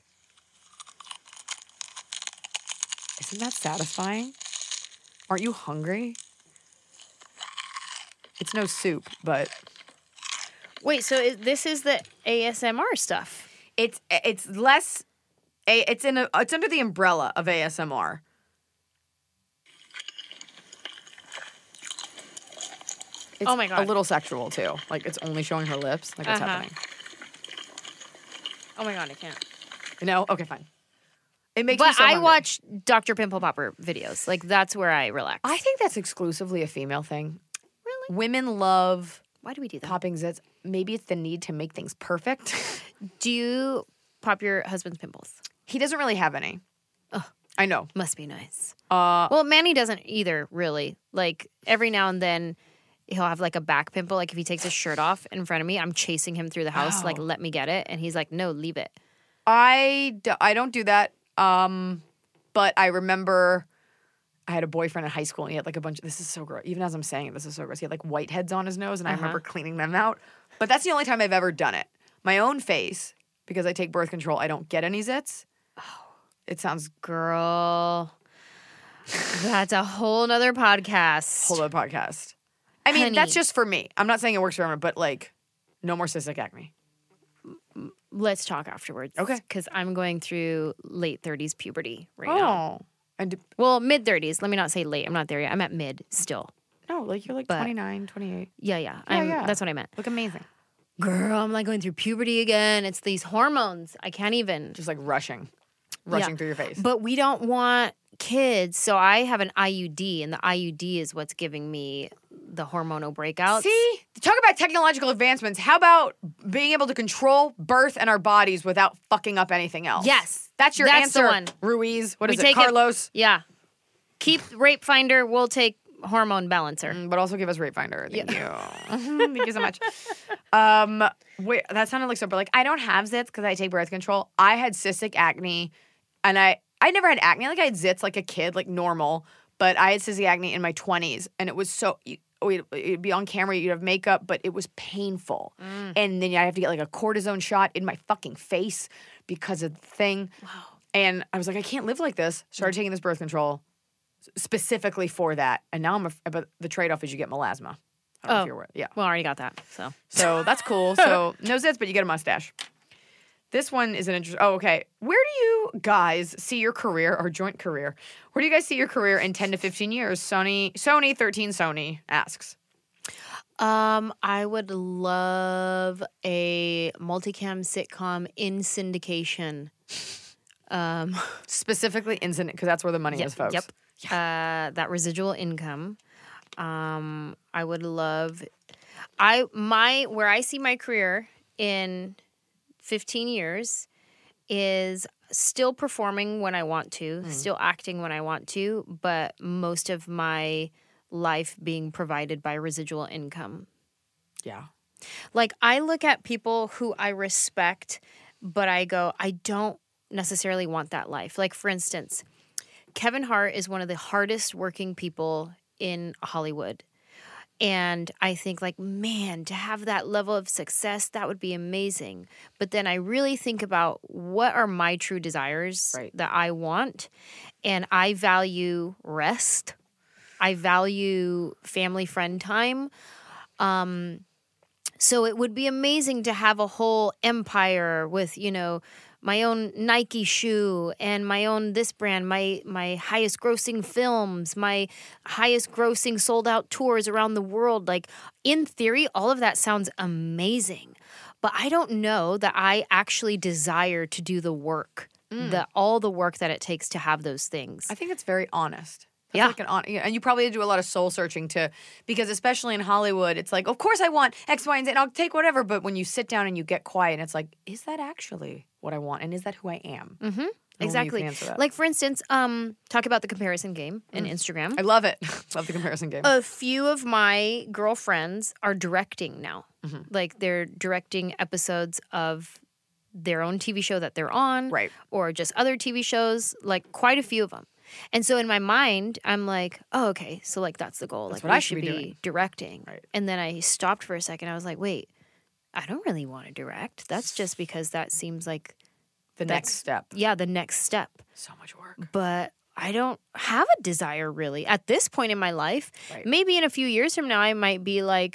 Isn't that satisfying? Aren't you hungry? It's no soup, but Wait, so is, this is the A S M R stuff? It's it's less. A, it's in a. It's under the umbrella of A S M R. It's Oh my God. a little sexual too. Like it's only showing her lips. Like what's Uh-huh. happening? Oh my God, I can't. No. Okay, fine. It makes me But so I hungry. watch Doctor Pimple Popper videos. Like, that's where I relax. I think that's exclusively a female thing. Really? Women love Why do we do that? popping zits. Maybe it's the need to make things perfect. Do you pop your husband's pimples? He doesn't really have any. I know. Must be nice. Uh, Well, Manny doesn't either, really. Like, every now and then, he'll have, like, a back pimple. Like, if he takes his shirt off in front of me, I'm chasing him through the house, like, Wow. let me get it. And he's like, no, leave it. I, do, I don't do that. Um, but I remember I had a boyfriend in high school and he had like a bunch of, this is so gross. Even as I'm saying it, this is so gross. He had like whiteheads on his nose and I Uh-huh. remember cleaning them out. But that's the only time I've ever done it. My own face, because I take birth control, I don't get any zits. Oh, it sounds Girl. That's a whole nother podcast. whole other podcast. I mean, Honey. that's just for me. I'm not saying it works for everyone, but like, no more cystic acne. Let's talk afterwards. Okay. Because I'm going through late thirties puberty right now. Oh. And Well, mid thirties. Let me not say late. I'm not there yet. I'm at mid still. no, like you're like But- twenty-nine, twenty-eight. Yeah, yeah. Yeah, I'm, yeah. That's what I meant. Look amazing. Girl, I'm like going through puberty again. It's these hormones. I can't even. Just like rushing, rushing Yeah. through your face. But we don't want kids. So I have an I U D, and the I U D is what's giving me the hormonal breakouts. See, talk about technological advancements. How about being able to control birth and our bodies without fucking up anything else? Yes. that's your That's the answer, one. Ruiz. What We is it, take it- Carlos? Yeah. Keep Rape Finder. We'll take hormone balancer. Mm, But also give us Rape Finder. Thank you. Thank you so much. Um, wait, that sounded like so. But like, I don't have zits because I take birth control. I had cystic acne, and I I never had acne. Like I had zits like a kid, like normal. But I had cystic acne in my twenties, and it was so. You, We'd, it'd be on camera, you'd have makeup, but it was painful. Mm. And then I'd have to get like a cortisone shot in my fucking face because of the thing. Wow. And I was like, I can't live like this. Started taking this birth control s- specifically for that. And now I'm, a, but the trade off is you get melasma. I don't know Oh. if you're aware. Yeah. Well, I already got that. So So that's cool. So no zits, but you get a mustache. This one is an interesting. Oh, okay. Where do you guys see your career or joint career? Where do you guys see your career in ten to fifteen years? Sony, Sony, thirteen Sony asks. Um, I would love a multicam sitcom in syndication. Um, Specifically incident, because that's where the money yep, is, folks. Yep. Uh, that residual income. Um, I would love. I my where I see my career in fifteen years is still performing when I want to, still acting when I want to, but most of my life being provided by residual income. Yeah. Like, I look at people who I respect, but I go, I don't necessarily want that life. Like, for instance, Kevin Hart is one of the hardest working people in Hollywood. And I think, like, man, to have that level of success, that would be amazing. But then I really think about what are my true desires Right. that I want. And I value rest. I value family friend time. Um, so it would be amazing to have a whole empire with, you know, my own Nike shoe and my own this brand, my my highest grossing films, my highest grossing sold out tours around the world. Like, in theory, all of that sounds amazing. But I don't know that I actually desire to do the work, the all the work that it takes to have those things. I think it's very honest. That's Yeah. Like an, hon- yeah, and you probably do a lot of soul searching to, because especially in Hollywood, it's like, of course I want X, Y, and Z, and I'll take whatever. But when you sit down and you get quiet, it's like, is that actually what I want? And is that who I am? Mm-hmm. you Exactly. can answer that. Like, for instance, um, talk about the comparison game in Instagram. I love it. Love the comparison game. A few of my girlfriends are directing now. Mm-hmm. Like, they're directing episodes of their own T V show that they're on, Right. or just other T V shows, like quite a few of them. And so in my mind, I'm like, oh, okay, so like that's the goal. That's like what we I should be doing. directing. Right. And then I stopped for a second. I was like, wait, I don't really want to direct. That's just because that seems like the that's- next step. yeah, the next step. So much work. But I don't have a desire really at this point in my life. Right. Maybe in a few years from now, I might be like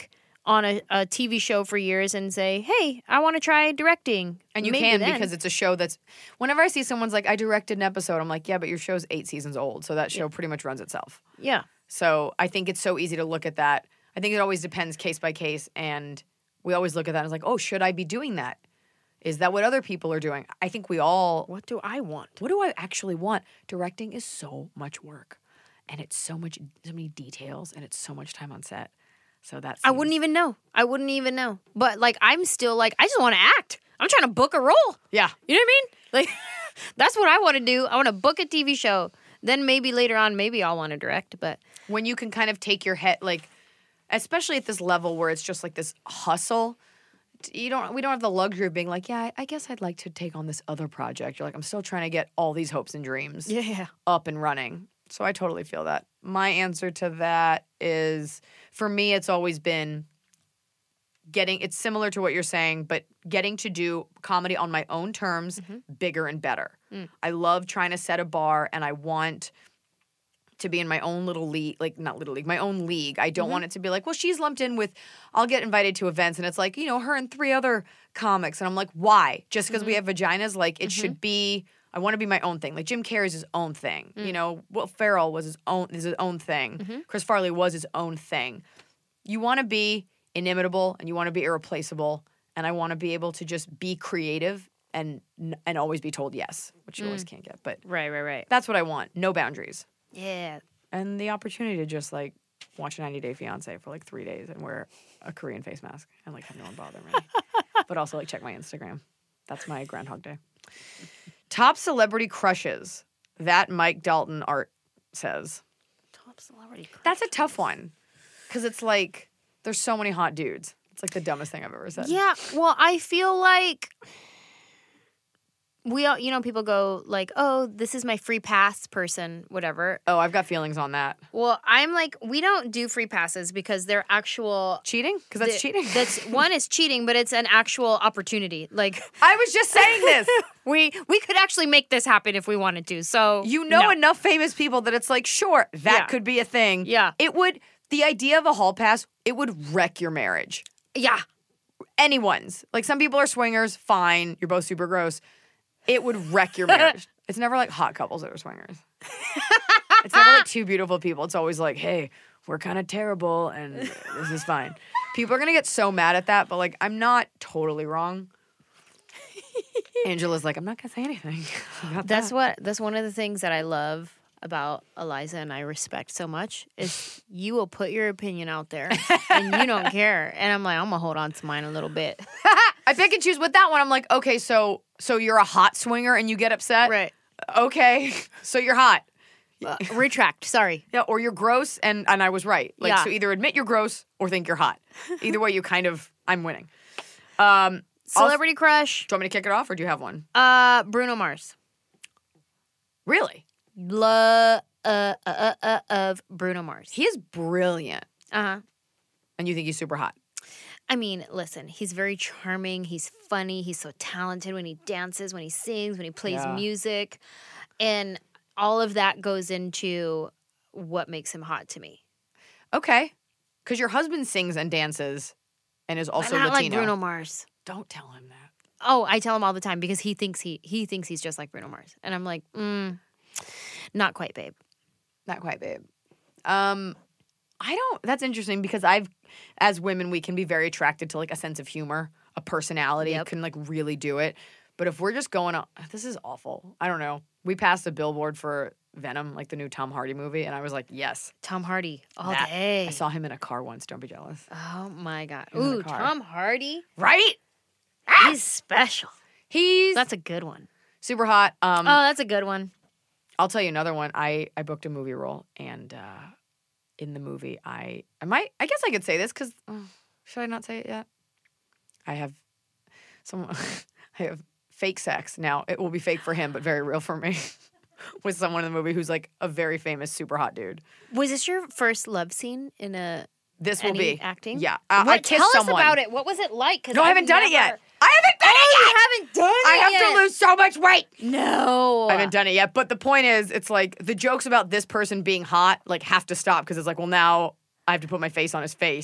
on a, a T V show for years and say, hey, I want to try directing. And you Maybe can then. because it's a show that's, whenever I see someone's like, I directed an episode, I'm like, yeah, but your show's eight seasons old. So that show pretty much runs itself. Yeah. So I think it's so easy to look at that. I think it always depends case by case. And we always look at that and it's like, oh, should I be doing that? Is that what other people are doing? I think we all, What do I want? what do I actually want? Directing is so much work. And it's so much, so many details and it's so much time on set. So that's. I wouldn't even know. I wouldn't even know. But like, I'm still like, I just want to act. I'm trying to book a role. Yeah. You know what I mean? Like, that's what I want to do. I want to book a T V show. Then maybe later on, maybe I'll want to direct. But When you can kind of take your head, like, especially at this level where it's just like this hustle, you don't. We don't have the luxury of being like, yeah, I, I guess I'd like to take on this other project. You're like, I'm still trying to get all these hopes and dreams yeah. up and running. So I totally feel that. My answer to that is, for me, it's always been getting, it's similar to what you're saying, but getting to do comedy on my own terms, Mm-hmm. bigger and better. Mm. I love trying to set a bar, and I want to be in my own little league, like not little league, my own league. I don't Mm-hmm. want it to be like, well, she's lumped in with, I'll get invited to events and it's like, you know, her and three other comics. And I'm like, why? Just because we have vaginas? Like, it should be, I want to be my own thing. Like, Jim Carrey's his own thing. You know, Will Ferrell was his own, is his own thing. Chris Farley was his own thing. You want to be inimitable and you want to be irreplaceable. And I want to be able to just be creative and and always be told yes, which you always can't get. But Right, right, right. that's what I want. No boundaries. Yeah. And the opportunity to just like watch a ninety day fiance for like three days and wear a Korean face mask and like have no one bother me. But also like check my Instagram. That's my Groundhog Day. Top celebrity crushes. That Mike Dalton art says. Top celebrity. That's a tough one. Because it's like, there's so many hot dudes. It's like the dumbest thing I've ever said. Yeah. Well, I feel like we all, you know, people go like, oh, this is my free pass person, whatever. Oh, I've got feelings on that. Well, I'm like, we don't do free passes because they're actual. Cheating? Because that's the- cheating. That's one is cheating, but it's an actual opportunity. Like I was just saying this. we we could actually make this happen if we wanted to. So You know no. enough famous people that it's like, sure, that Yeah. could be a thing. Yeah. It would, the idea of a hall pass, it would wreck your marriage. Yeah. Anyone's. Like, some people are swingers, fine. You're both super gross. It would wreck your marriage. It's never like hot couples that are swingers. It's never like two beautiful people. It's always like, hey, we're kind of terrible and this is fine. People are going to get so mad at that, but like, I'm not totally wrong. Angela's like, I'm not going to say anything about That's that. what that's one of the things that I love about Eliza and I respect so much is you will put your opinion out there and you don't care. And I'm like, I'm gonna hold on to mine a little bit. I pick and choose with that one. I'm like, okay, so so you're a hot swinger and you get upset? Right. Okay, so you're hot. Uh, retract. Sorry. Yeah, or you're gross and, and I was right. Like, Yeah. so either admit you're gross or think you're hot. Either way, you kind of, I'm winning. Um, Celebrity crush. do you want me to kick it off or do you have one? Uh, Bruno Mars. Really? Blah, uh, uh, uh, uh, of Bruno Mars. He is brilliant. Uh huh. And you think he's super hot. I mean, listen, he's very charming. He's funny. He's so talented when he dances, when he sings, when he plays Yeah. music. And all of that goes into what makes him hot to me. Okay. Because your husband sings and dances and is also Not Latino. like Bruno Mars. Don't tell him that. Oh, I tell him all the time because he thinks he he thinks he's just like Bruno Mars. And I'm like, mm, not quite, babe. Not quite, babe. Um, I don't, that's interesting because I've, as women, we can be very attracted to like a sense of humor, a personality, Yep. can like really do it. But if we're just going on, this is awful. I don't know. We passed a billboard for Venom, like the new Tom Hardy movie, and I was like, yes. Tom Hardy all that- day. I saw him in a car once. Don't be jealous. Oh my God. In the Ooh, car. Tom Hardy. Right? He's special. He's That's a good one. super hot. Um, Oh, that's a good one. I'll tell you another one. I, I booked a movie role, and uh, in the movie, I I might I guess I could say this because oh, should I not say it yet? I have some I have fake sex now. It will be fake for him, but very real for me. With someone in the movie who's like a very famous, super hot dude. Was this your first love scene in a This will any be acting? Yeah, uh, What, I kissed tell someone. us about it. What was it like? 'Cause No, I I've haven't done it never- yet. I haven't done it yet. You haven't done it I have yet. to lose so much weight. No. I haven't done it yet. But the point is, it's like the jokes about this person being hot like have to stop because it's like, well, now I have to put my face on his face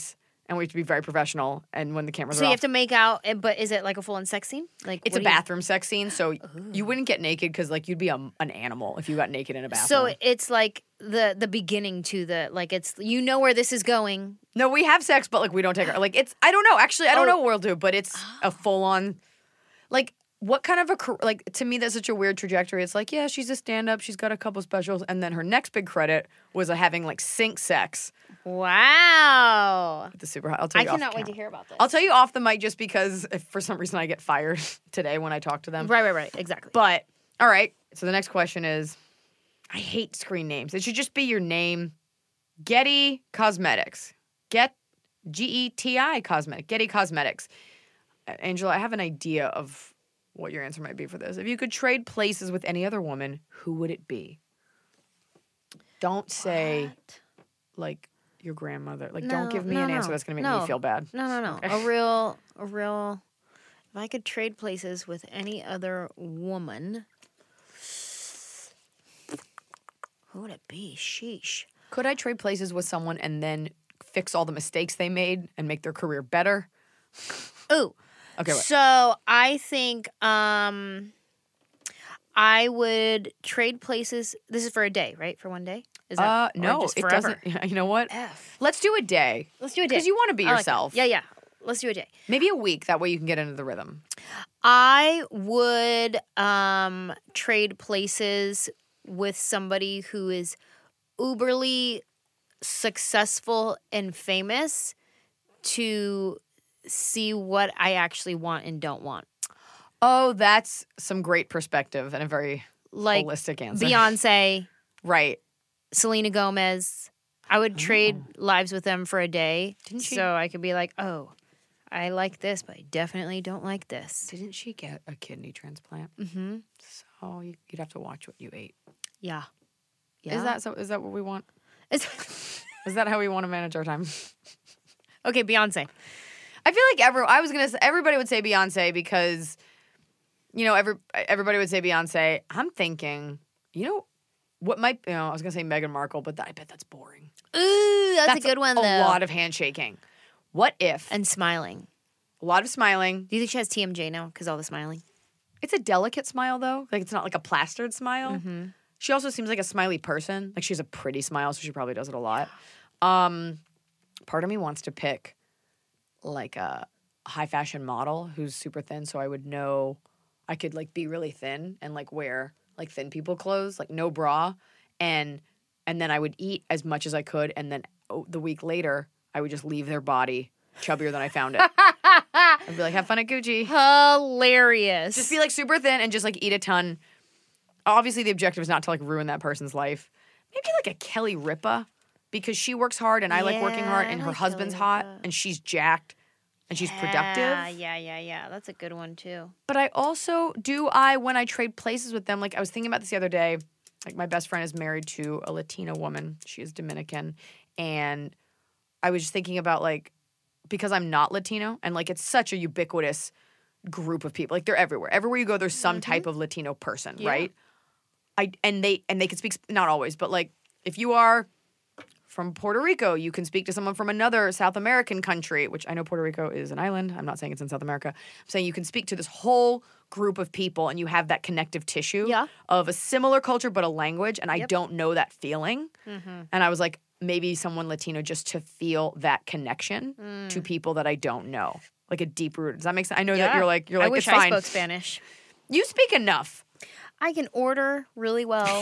and we have to be very professional. And when the cameras So are you off, have to make out, eh, but is it like a full on sex scene? Like it's what a do you- bathroom sex scene, so you wouldn't get naked because like you'd be a, an animal if you got naked in a bathroom. So it's like the the beginning to the like it's you know where this is going. no, we have sex, but like we don't take our like it's. I don't know. Actually, I don't Oh. know what we'll do, but it's a full on. Like what kind of a car- like to me that's such a weird trajectory. It's like yeah, she's a stand up, she's got a couple specials, and then her next big credit was a having like sync sex Wow. with the super hot. I'll tell I you. off cannot wait camera. to hear about this. I'll tell you off the mic just because if for some reason I get fired today when I talk to them. Right, right, right. Exactly. But all right. So the next question is, I hate screen names. It should just be your name. Getty Cosmetics. Get G E T I Cosmetic. Getty Cosmetics. Uh, Angela, I have an idea of what your answer might be for this. If you could trade places with any other woman, who would it be? Don't say like your grandmother. Like don't No, give me no, an answer no. that's gonna make No. me feel bad. No, no, no. A real, a real. If I could trade places with any other woman, who would it be? Sheesh. Could I trade places with someone and then fix all the mistakes they made and make their career better? Ooh. Okay, what? So I think um, I would trade places. This is for a day, right? For one day? Is Uh, or no, just it forever? doesn't. You know what? F. Let's do a day. Let's do a day Because you want to be I like yourself. that. Yeah, yeah. Let's do a day. Maybe a week. That way you can get into the rhythm. I would um, trade places with somebody who is uberly successful and famous to see what I actually want and don't want. Oh, that's some great perspective and a very Like holistic answer. Beyonce, Right. Selena Gomez. I would trade lives with them for a day. Didn't she- So I could be like, oh, I like this, but I definitely don't like this. Didn't she get a kidney transplant? Mm-hmm. So you, you'd have to watch what you ate. Yeah. Yeah. Is that so? Is that what we want? It's- Is that how we want to manage our time? okay, Beyonce. I feel like every I was gonna say everybody would say Beyonce because, you know, every everybody would say Beyonce. I'm thinking, you know, what might you know I was gonna say Meghan Markle, but I bet that's boring. Ooh, that's, a good one, A though. lot of handshaking. What if and smiling. a lot of smiling? Do you think she has T M J now because all the smiling? It's a delicate smile though. Like it's not like a plastered smile. Mm-hmm. She also seems like a smiley person. Like she has a pretty smile, so she probably does it a lot. Um, part of me wants to pick like a high fashion model who's super thin, so I would know I could like be really thin and like wear like thin people clothes, like no bra, and and then I would eat as much as I could, and then oh, the week later I would just leave their body chubbier than I found it. I'd be like, have fun at Gucci. Hilarious. Just be like super thin and just like eat a ton. Obviously, the objective is not to like ruin that person's life. Maybe like a Kelly Ripa because she works hard and I like working Yeah, hard I and her like husband's Kelly hot Ripa. and she's jacked and she's productive. Yeah, yeah, yeah, yeah. That's a good one too. But I also do I when I trade places with them. Like I was thinking about this the other day. Like my best friend is married to a Latina woman. She is Dominican, and I was just thinking about like because I'm not Latino and like it's such a ubiquitous group of people. Like they're everywhere. Everywhere you go, there's some type of Latino person, Yeah. right? I and they and they can speak not always, but like if you are from Puerto Rico, you can speak to someone from another South American country, which I know Puerto Rico is an island. I'm not saying it's in South America. I'm saying you can speak to this whole group of people and you have that connective tissue Yeah. of a similar culture but a language. And I Yep. don't know that feeling. Mm-hmm. And I was like, maybe someone Latino just to feel that connection Mm. to people that I don't know. Like a deep root. Does that make sense? I know Yeah. that you're like, you're I like, wish it's I fine. spoke Spanish. You speak enough. I can order really well.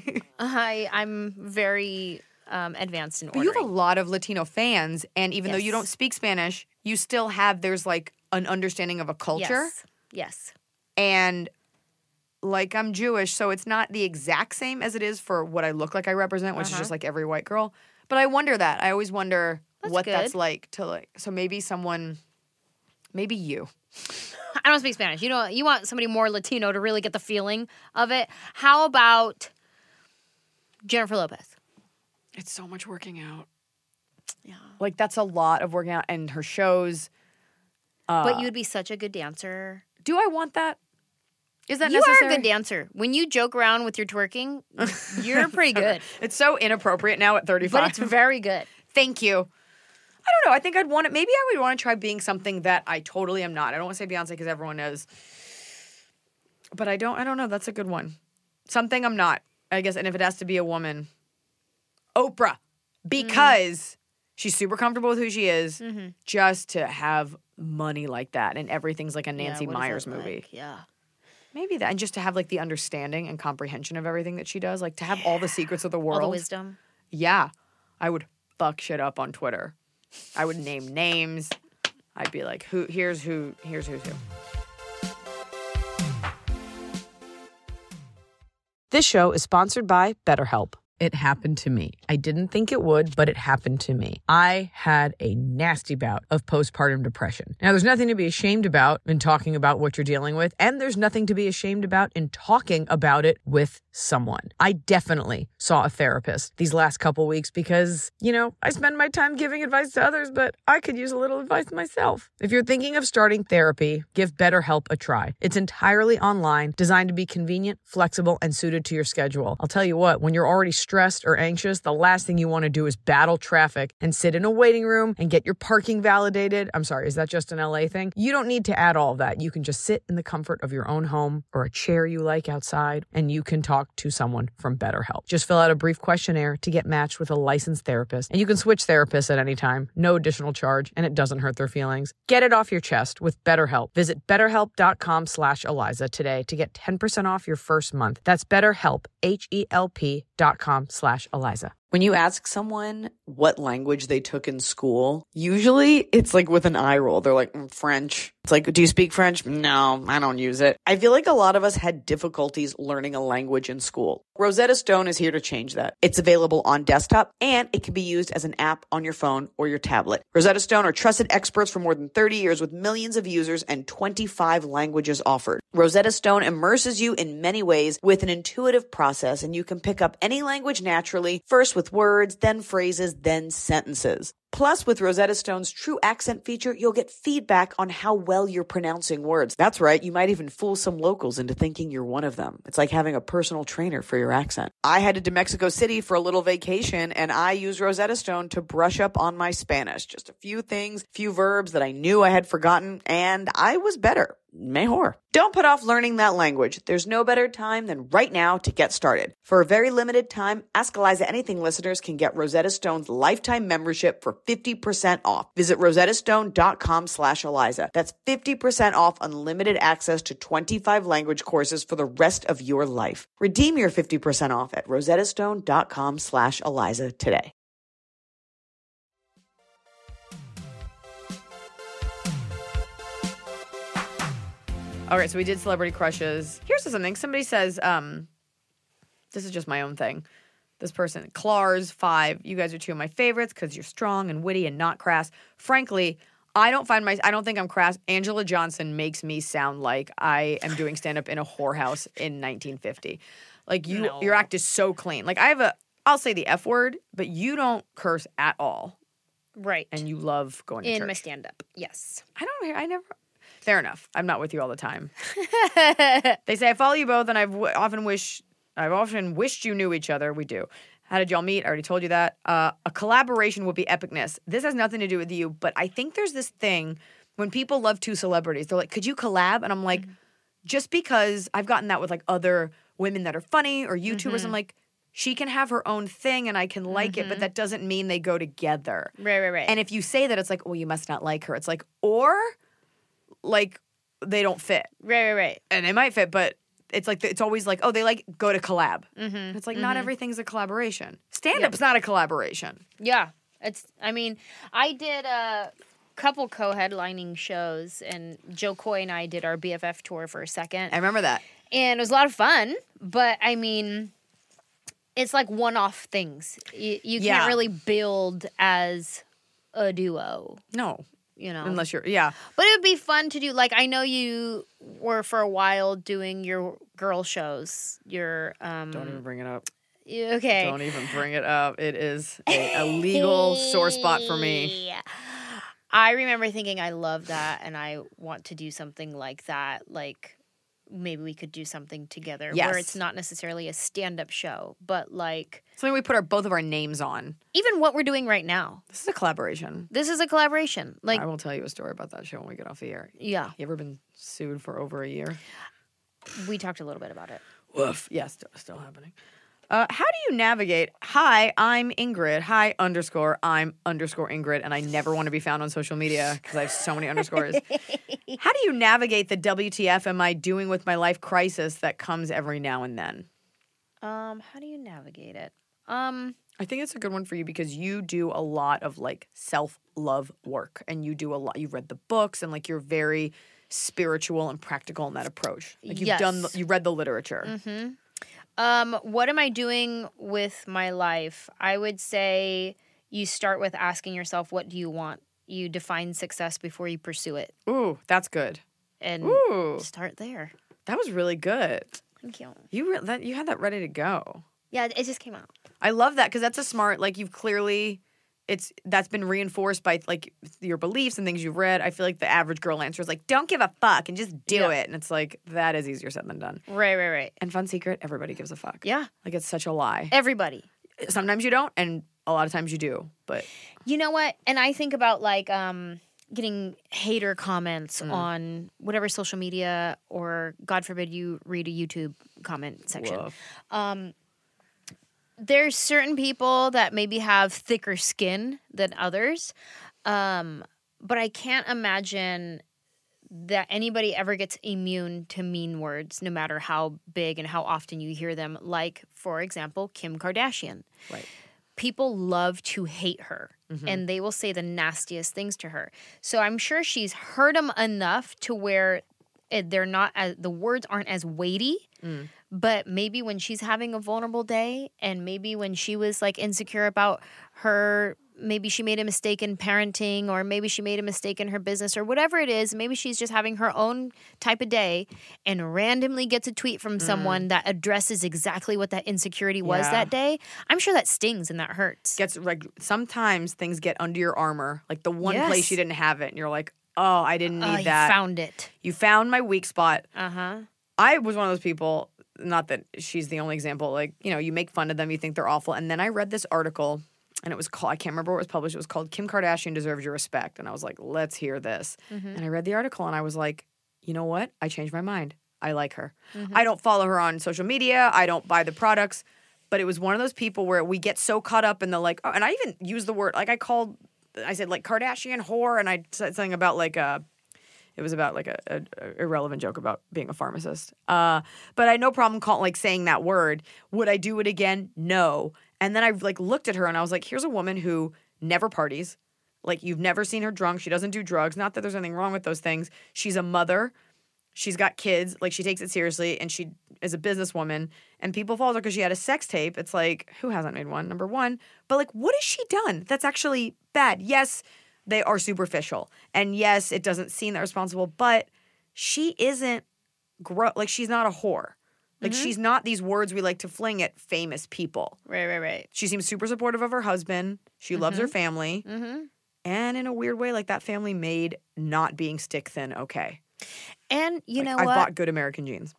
I I'm very um, advanced in But ordering. you have a lot of Latino fans, and even though you Yes. don't speak Spanish, you still have there's like an understanding of a culture. Yes. Yes. And like I'm Jewish, so it's not the exact same as it is for what I look like I represent, which is Uh-huh. just like every white girl. But I wonder that. I always wonder That's what that's good. like to like. So maybe someone, maybe you. I don't speak Spanish. You know, you want somebody more Latino to really get the feeling of it. How about Jennifer Lopez? It's so much working out. Yeah. Like that's a lot of working out, and her shows. Uh, But you'd be such a good dancer. do I want that? Is that You necessary? are a good dancer. When you joke around with your twerking, you're pretty good. It's so inappropriate now at thirty-five. But it's very good. Thank you. I don't know. I think I'd want it. Maybe I would want to try being something that I totally am not. I don't want to say Beyonce because everyone knows. But I don't, I don't know. That's a good one. Something I'm not, I guess. And if it has to be a woman, Oprah. Because mm. she's super comfortable with who she is. Mm-hmm. Just to have money like that. And everything's like a Nancy yeah, Myers movie. Like? Yeah. Maybe that. And just to have like the understanding and comprehension of everything that she does. Like to have yeah. all the secrets of the world. All the wisdom. Yeah. I would fuck shit up on Twitter. I would name names. I'd be like, who? Here's who, here's who's who. This show is sponsored by BetterHelp. It happened to me. I didn't think it would, but it happened to me. I had a nasty bout of postpartum depression. Now, there's nothing to be ashamed about in talking about what you're dealing with, and there's nothing to be ashamed about in talking about it with someone. I definitely saw a therapist these last couple weeks because, you know, I spend my time giving advice to others, but I could use a little advice myself. If you're thinking of starting therapy, give BetterHelp a try. It's entirely online, designed to be convenient, flexible, and suited to your schedule. I'll tell you what, when you're already stressed or anxious, the last thing you want to do is battle traffic and sit in a waiting room and get your parking validated. I'm sorry, is that just an L A thing? You don't need to add all of that. You can just sit in the comfort of your own home or a chair you like outside, and you can talk to someone from BetterHelp. Just fill out a brief questionnaire to get matched with a licensed therapist, and you can switch therapists at any time. No additional charge, and it doesn't hurt their feelings. Get it off your chest with BetterHelp. Visit betterhelp.com slash Eliza today to get ten percent off your first month. That's BetterHelp, H-E-L-P dot com slash Eliza. When you ask someone what language they took in school, usually it's like with an eye roll. They're like, mm, French. It's like, do you speak French? No, I don't use it. I feel like a lot of us had difficulties learning a language in school. Rosetta Stone is here to change that. It's available on desktop, and it can be used as an app on your phone or your tablet. Rosetta Stone are trusted experts for more than thirty years with millions of users and twenty-five languages offered. Rosetta Stone immerses you in many ways with an intuitive process, and you can pick up any language naturally, first with words, then phrases, then sentences. Plus, with Rosetta Stone's True Accent feature, you'll get feedback on how well you're pronouncing words. That's right, you might even fool some locals into thinking you're one of them. It's like having a personal trainer for your accent. I headed to Mexico City for a little vacation, and I used Rosetta Stone to brush up on my Spanish. Just a few things, few verbs that I knew I had forgotten, and I was better. Mejor. Don't put off learning that language. There's no better time than right now to get started. For a very limited time, Ask Eliza Anything listeners can get Rosetta Stone's lifetime membership for fifty percent off. Visit rosettastone.com slash Eliza. That's fifty percent off unlimited access to twenty-five language courses for the rest of your life. Redeem your fifty percent off at rosettastone.com slash Eliza today. All right, so we did celebrity crushes. Here's something. Somebody says, um, this is just my own thing. This person, Clars five, you guys are two of my favorites because you're strong and witty and not crass. Frankly, I don't find my, I don't think I'm crass. Angela Johnson makes me sound like I am doing stand-up in a whorehouse in nineteen fifty. Like, you, no. Your act is so clean. Like, I have a, I'll say the F word, but you don't curse at all. Right. And you love going to in church. In my stand-up, yes. I don't hear, I never... Fair enough. I'm not with you all the time. They say I follow you both, and I've w- often wish I've often wished you knew each other. We do. How did y'all meet? I already told you that. Uh, a collaboration would be epicness. This has nothing to do with you, but I think there's this thing when people love two celebrities. They're like, "Could you collab?" And I'm like, mm-hmm. just because I've gotten that with like other women that are funny or YouTubers, mm-hmm. I'm like, she can have her own thing and I can like mm-hmm. it, but that doesn't mean they go together. Right, right, right. And if you say that, it's like, "Oh, you must not like her." It's like, or. Like, they don't fit. Right, right, right. And they might fit, but it's like, it's always like, oh, they like go to collab. Mm-hmm. It's like, mm-hmm. not everything's a collaboration. Stand-up's yep. not a collaboration. Yeah. It's, I mean, I did a couple co-headlining shows, and Joe Coy and I did our B F F tour for a second. I remember that. And it was a lot of fun, but I mean, it's like one-off things. You, you yeah. can't really build as a duo. No. You know, unless you're, yeah. But it would be fun to do. Like, I know you were for a while doing your girl shows. Your um. Don't even bring it up. Okay. Don't even bring it up. It is a, a legal sore spot for me. I remember thinking I love that, and I want to do something like that, like maybe we could do something together Yes. where it's not necessarily a stand-up show, but like Something we put our both of our names on. even what we're doing right now. This is a collaboration. This is a collaboration. Like, I will tell you a story about that show when we get off the air. yeah, You ever been sued for over a year? we talked a little bit about it. Woof. Yeah, still, still happening. Uh, how do you navigate? Hi, I'm Ingrid. Hi, underscore, I'm underscore Ingrid, and I never want to be found on social media because I have so many underscores. How do you navigate the W T F am I doing with my life crisis that comes every now and then? Um, how do you navigate it? Um, I think it's a good one for you because you do a lot of like self-love work and you do a lot. You've read the books and like you're very spiritual and practical in that approach. Like you've Yes. done, you read the literature. Mm-hmm. Um, what am I doing with my life? I would say you start with asking yourself, what do you want? You define success before you pursue it. Ooh, that's good. And Ooh, start there. that was really good. Thank you. You re- that you had that ready to go. Yeah, it just came out. I love that because that's a smart. Like you've clearly, it's that's been reinforced by like your beliefs and things you've read. I feel like the average girl answer is like, "Don't give a fuck and just do Yeah. it." And it's like that is easier said than done. Right, right, right. And fun secret, everybody gives a fuck. Yeah, Like it's such a lie. everybody. Sometimes you don't, and a lot of times you do. But You know what? And I think about like um, getting hater comments Mm. on whatever social media, or God forbid you read a YouTube comment section. woof. Um, there's certain people that maybe have thicker skin than others, um, but I can't imagine that anybody ever gets immune to mean words, no matter how big and how often you hear them. Like, for example, Kim Kardashian. Right. People love to hate her, Mm-hmm. and they will say the nastiest things to her. So I'm sure she's heard them enough to where it, they're not as, the words aren't as weighty. Mm. But maybe when she's having a vulnerable day, and maybe when she was like insecure about her, maybe she made a mistake in parenting, or maybe she made a mistake in her business, or whatever it is, maybe she's just having her own type of day and randomly gets a tweet from someone that addresses exactly what that insecurity was Yeah. that day. I'm sure that stings and that hurts. Gets like sometimes things get under your armor, like the one Yes. place you didn't have it, and you're like, "Oh, I didn't need Oh, you that." found it. You found my weak spot. Uh-huh. I was one of those people, not that she's the only example, like, you know, you make fun of them, you think they're awful. And then I read this article, and it was called, I can't remember where it was published. It was called Kim Kardashian Deserves Your Respect. And I was like, let's hear this. Mm-hmm. And I read the article, and I was like, you know what? I changed my mind. I like her. Mm-hmm. I don't follow her on social media. I don't buy the products. But it was one of those people where we get so caught up in the like, oh, and I even used the word, like I called, I said like Kardashian whore, and I said something about like a, it was about like a, a, a irrelevant joke about being a pharmacist. Uh, but I had no problem call, like saying that word. Would I do it again? No. And then I like looked at her and I was like, here's a woman who never parties. Like you've never seen her drunk. She doesn't do drugs. Not that there's anything wrong with those things. She's a mother. She's got kids. Like she takes it seriously, and she is a businesswoman. And people follow her because she had a sex tape. It's like, who hasn't made one? Number one. But like, what has she done that's actually bad? Yes, they are superficial. And yes, it doesn't seem that responsible, but she isn't gro- like she's not a whore. Like she's not these words we like to fling at famous people. Right, right, right. She seems super supportive of her husband. She loves her family. Mm-hmm. And in a weird way, like that family made not being stick thin okay. And you Like, know I what? bought good American jeans.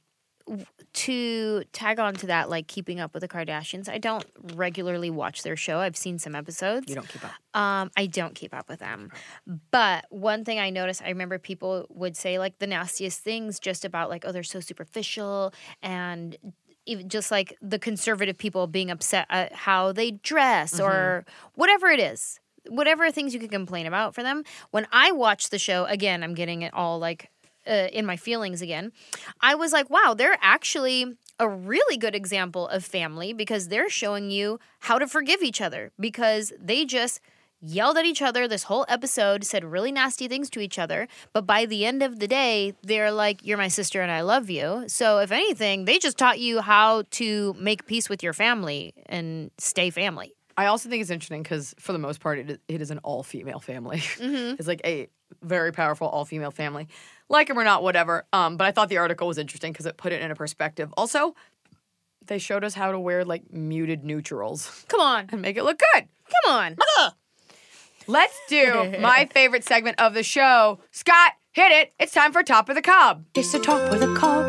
To tag on to that, like keeping up with the Kardashians, I don't regularly watch their show. I've seen some episodes. You don't keep up. Um, I don't keep up with them. But one thing I noticed, I remember people would say like the nastiest things just about like, oh, they're so superficial, and even just like the conservative people being upset at how they dress or whatever it is, whatever things you could complain about for them. When I watched the show, again, I'm getting it all like uh, in my feelings again. I was like, wow, they're actually a really good example of family, because they're showing you how to forgive each other, because they just yelled at each other this whole episode, said really nasty things to each other, but by the end of the day, they're like, you're my sister and I love you. So if anything, they just taught you how to make peace with your family and stay family. I also think it's interesting because for the most part, it, it is an all-female family. Mm-hmm. It's like a very powerful all-female family. Like them or not, whatever. Um, but I thought the article was interesting because it put it in a perspective. Also, they showed us how to wear like muted neutrals Come on. and make it look good. Come on. Let's do my favorite segment of the show. Scott, hit it. It's time for Top of the Cob. It's the top of the cob.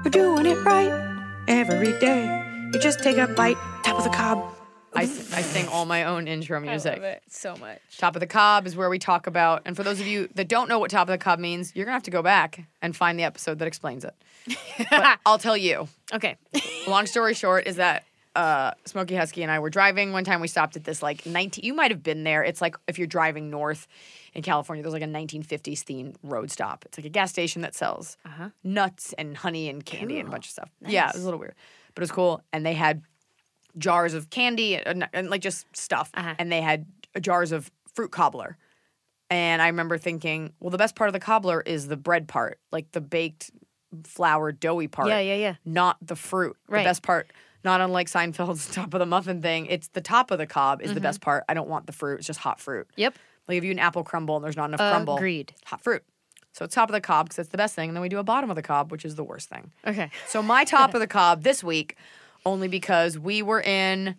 We're doing it right every day. You just take a bite, top of the cob. I, I sing all my own intro music. I love it so much. Top of the Cob is where we talk about, and for those of you that don't know what Top of the Cob means, you're going to have to go back and find the episode that explains it. But I'll tell you. Okay. Long story short is that uh, Smokey Husky and I were driving. One time we stopped at this like nineteen, you might have been there. It's like if you're driving north in California, there's like a nineteen fifties themed road stop. It's like a gas station that sells Uh-huh. nuts and honey and candy and a Cool. bunch of stuff. Yeah, it was a little weird, but it was cool. And they had jars of candy and, and like just stuff. Uh-huh. And they had jars of fruit cobbler. And I remember thinking, well, the best part of the cobbler is the bread part, like the baked flour doughy part. Yeah, yeah, yeah. Not the fruit. Right. The best part, not unlike Seinfeld's top of the muffin thing, it's the top of the cob is the best part. I don't want the fruit. It's just hot fruit. Yep. Like if you eat an apple crumble and there's not enough crumble. Agreed. Hot fruit. So it's top of the cob because it's the best thing. And then we do a bottom of the cob, which is the worst thing. Okay. So my top of the cob this week, only because we were in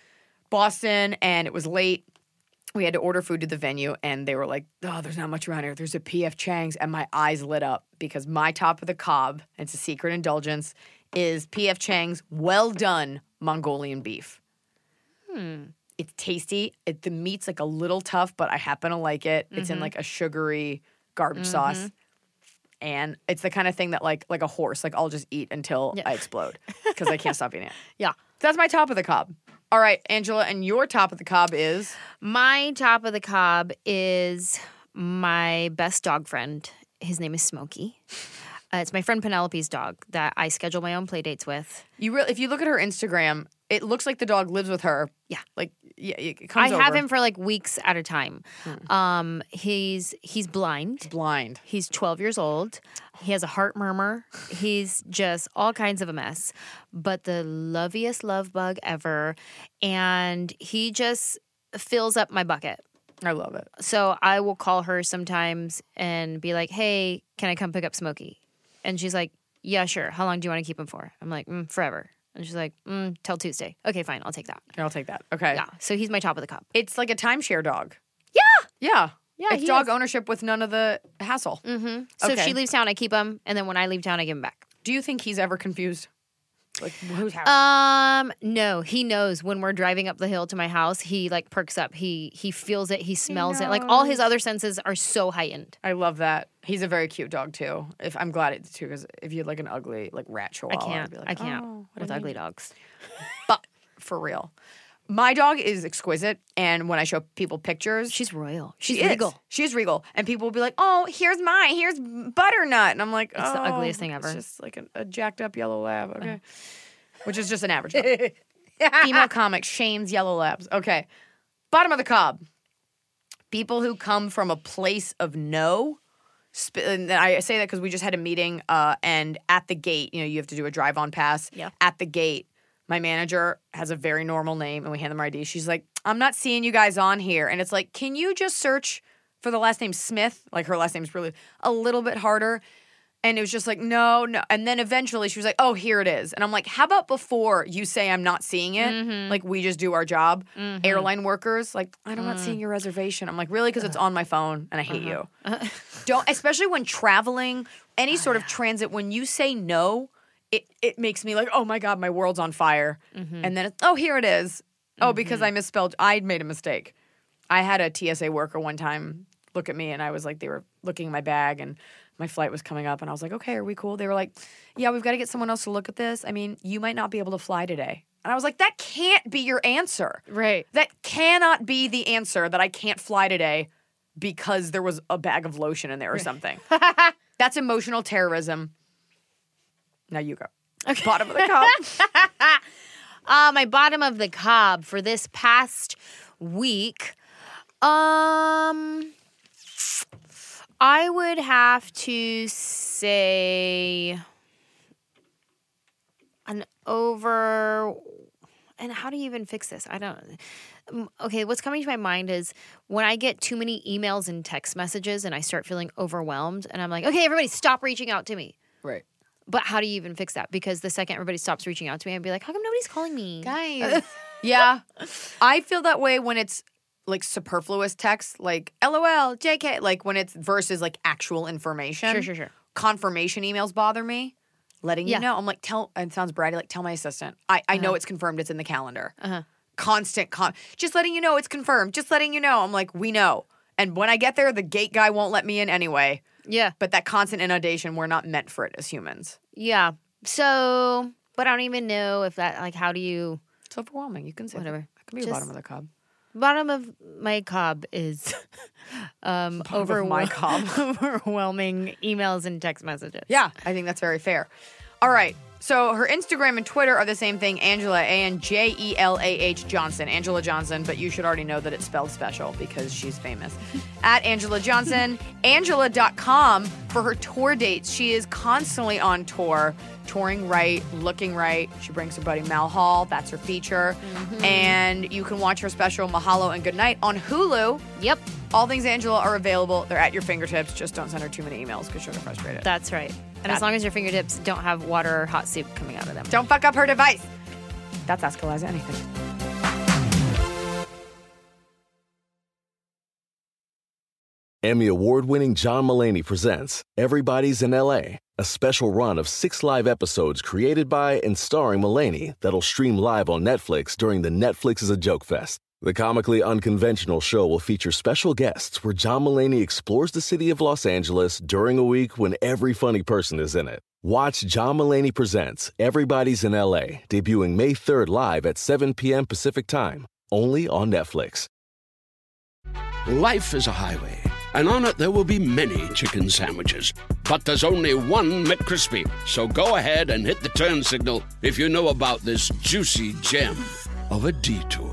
Boston and it was late. We had to order food to the venue and they were like, oh, there's not much around here. There's a P F Chang's. And my eyes lit up because my top of the cob, and it's a secret indulgence, is P F Chang's well done Mongolian beef. Hmm. It's tasty. It, the meat's like a little tough, but I happen to like it. It's Mm-hmm. in like a sugary garbage sauce. And it's the kind of thing that like like a horse, like I'll just eat until Yeah. I explode because I can't stop eating it. Yeah. That's my top of the cob. All right, Angela, and your top of the cob is? My top of the cob is my best dog friend. His name is Smokey. Uh, it's my friend Penelope's dog that I schedule my own play dates with. You really, if you look at her Instagram, it looks like the dog lives with her. Yeah. Like yeah, it I comes have over. him for like weeks at a time. Um, he's he's blind. blind. He's twelve years old. He has a heart murmur. He's just all kinds of a mess, but the loveliest love bug ever. And he just fills up my bucket. I love it. So I will call her sometimes and be like, hey, can I come pick up Smokey? And she's like, yeah, sure. How long do you want to keep him for? I'm like, mm, forever. And she's like, mm, till Tuesday. Okay, fine. I'll take that. I'll take that. Okay. Yeah. So he's my top of the cup. It's like a timeshare dog. Yeah. Yeah. Yeah, It's he dog is. ownership with none of the hassle. Mm-hmm. So if Okay. she leaves town, I keep him. And then when I leave town, I give him back. Do you think he's ever confused? Like who's house? Um, no, he knows when we're driving up the hill to my house, he like perks up. He he feels it, he smells it. Like all his other senses are so heightened. I love that. He's a very cute dog too. If I'm glad it's too, because if you had like an ugly like rat I chihuahua, I'd can't. be like, I can't oh, what with a ugly neat- dogs. But for real, my dog is exquisite, and when I show people pictures, She's royal. She's she is. regal. She is regal, and people will be like, "Oh, here's mine. Here's Butternut," and I'm like, It's the "Oh, ugliest thing ever." It's just like a, a jacked up yellow lab, okay." Which is just an average dog. Female comic shames yellow labs. Okay. Bottom of the cob. People who come from a place of no. Sp- and I say that because we just had a meeting, uh, and at the gate, you know, you have to do a drive-on pass. Yeah. At the gate, my manager has a very normal name, and we hand them our I D. She's like, "I'm not seeing you guys on here," and it's like, "Can you just search for the last name Smith?" Like her last name's really a little bit harder. And it was just like, no, no. And then eventually she was like, oh, here it is. And I'm like, how about before you say I'm not seeing it? Mm-hmm. Like, we just do our job. Airline workers, like, I'm not Mm. seeing your reservation. I'm like, really? Because it's on my phone and I hate Uh-huh. you. Don't, especially when traveling, any sort of transit, when you say no, it, it makes me like, oh my God, my world's on fire. Mm-hmm. And then it's, oh, here it is. Oh, because I misspelled, I made a mistake. I had a T S A worker one time look at me and I was like, they were looking at my bag and my flight was coming up and I was like, okay, are we cool? They were like, yeah, we've got to get someone else to look at this. I mean, you might not be able to fly today. And I was like, that can't be your answer. Right. That cannot be the answer that I can't fly today because there was a bag of lotion in there or something. That's emotional terrorism. Now you go. Okay. Bottom of the cup. Uh, my bottom of the cob for this past week. Um, I would have to say an over. And how do you even fix this? I don't. um, Okay, what's coming to my mind is when I get too many emails and text messages and I start feeling overwhelmed, and I'm like, okay, everybody, stop reaching out to me. Right. But how do you even fix that? Because the second everybody stops reaching out to me, I'd be like, how come nobody's calling me? Guys. Yeah. I feel that way when it's like superfluous text, like LOL, J K, like when it's versus like actual information. Sure, sure, sure. Confirmation emails bother me. letting Yeah. you know. I'm like, tell, and it sounds bratty, like, tell my assistant. I, I know it's confirmed, it's in the calendar. Uh-huh. Constant, con- just letting you know it's confirmed, just letting you know. I'm like, we know. And when I get there, the gate guy won't let me in anyway. Yeah. But that constant inundation, we're not meant for it as humans. Yeah. So, but I don't even know if that, like, how do you, It's overwhelming. You can say Whatever. That. It can be Just- the bottom of the cob. bottom of my cob is um, Bottom of my cob. overwhelming emails and text messages. Yeah, I think that's very fair. All right. So her Instagram and Twitter are the same thing, Angela, A N J E L A H Johnson, Angela Johnson, but you should already know that it's spelled special because she's famous. At Angela Johnson, Angela dot com for her tour dates. She is constantly on tour, touring right, looking right. She brings her buddy Mal Hall. That's her feature. Mm-hmm. And you can watch her special Mahalo and Goodnight on Hulu. Yep. All things Angela are available. They're at your fingertips. Just don't send her too many emails because she'll get frustrated. That's right. And as long as your fingertips don't have water or hot soup coming out of them. Don't fuck up her device. That's Ask Eliza Anything. Emmy award-winning John Mulaney presents Everybody's in L A, a special run of six live episodes created by and starring Mulaney that'll stream live on Netflix during the Netflix is a Joke Fest. The comically unconventional show will feature special guests where John Mulaney explores the city of Los Angeles during a week when every funny person is in it. Watch John Mulaney Presents Everybody's in L A, debuting May third live at seven p.m. Pacific Time, only on Netflix. Life is a highway, and on it there will be many chicken sandwiches. But there's only one McCrispy. So go ahead and hit the turn signal if you know about this juicy gem of a detour.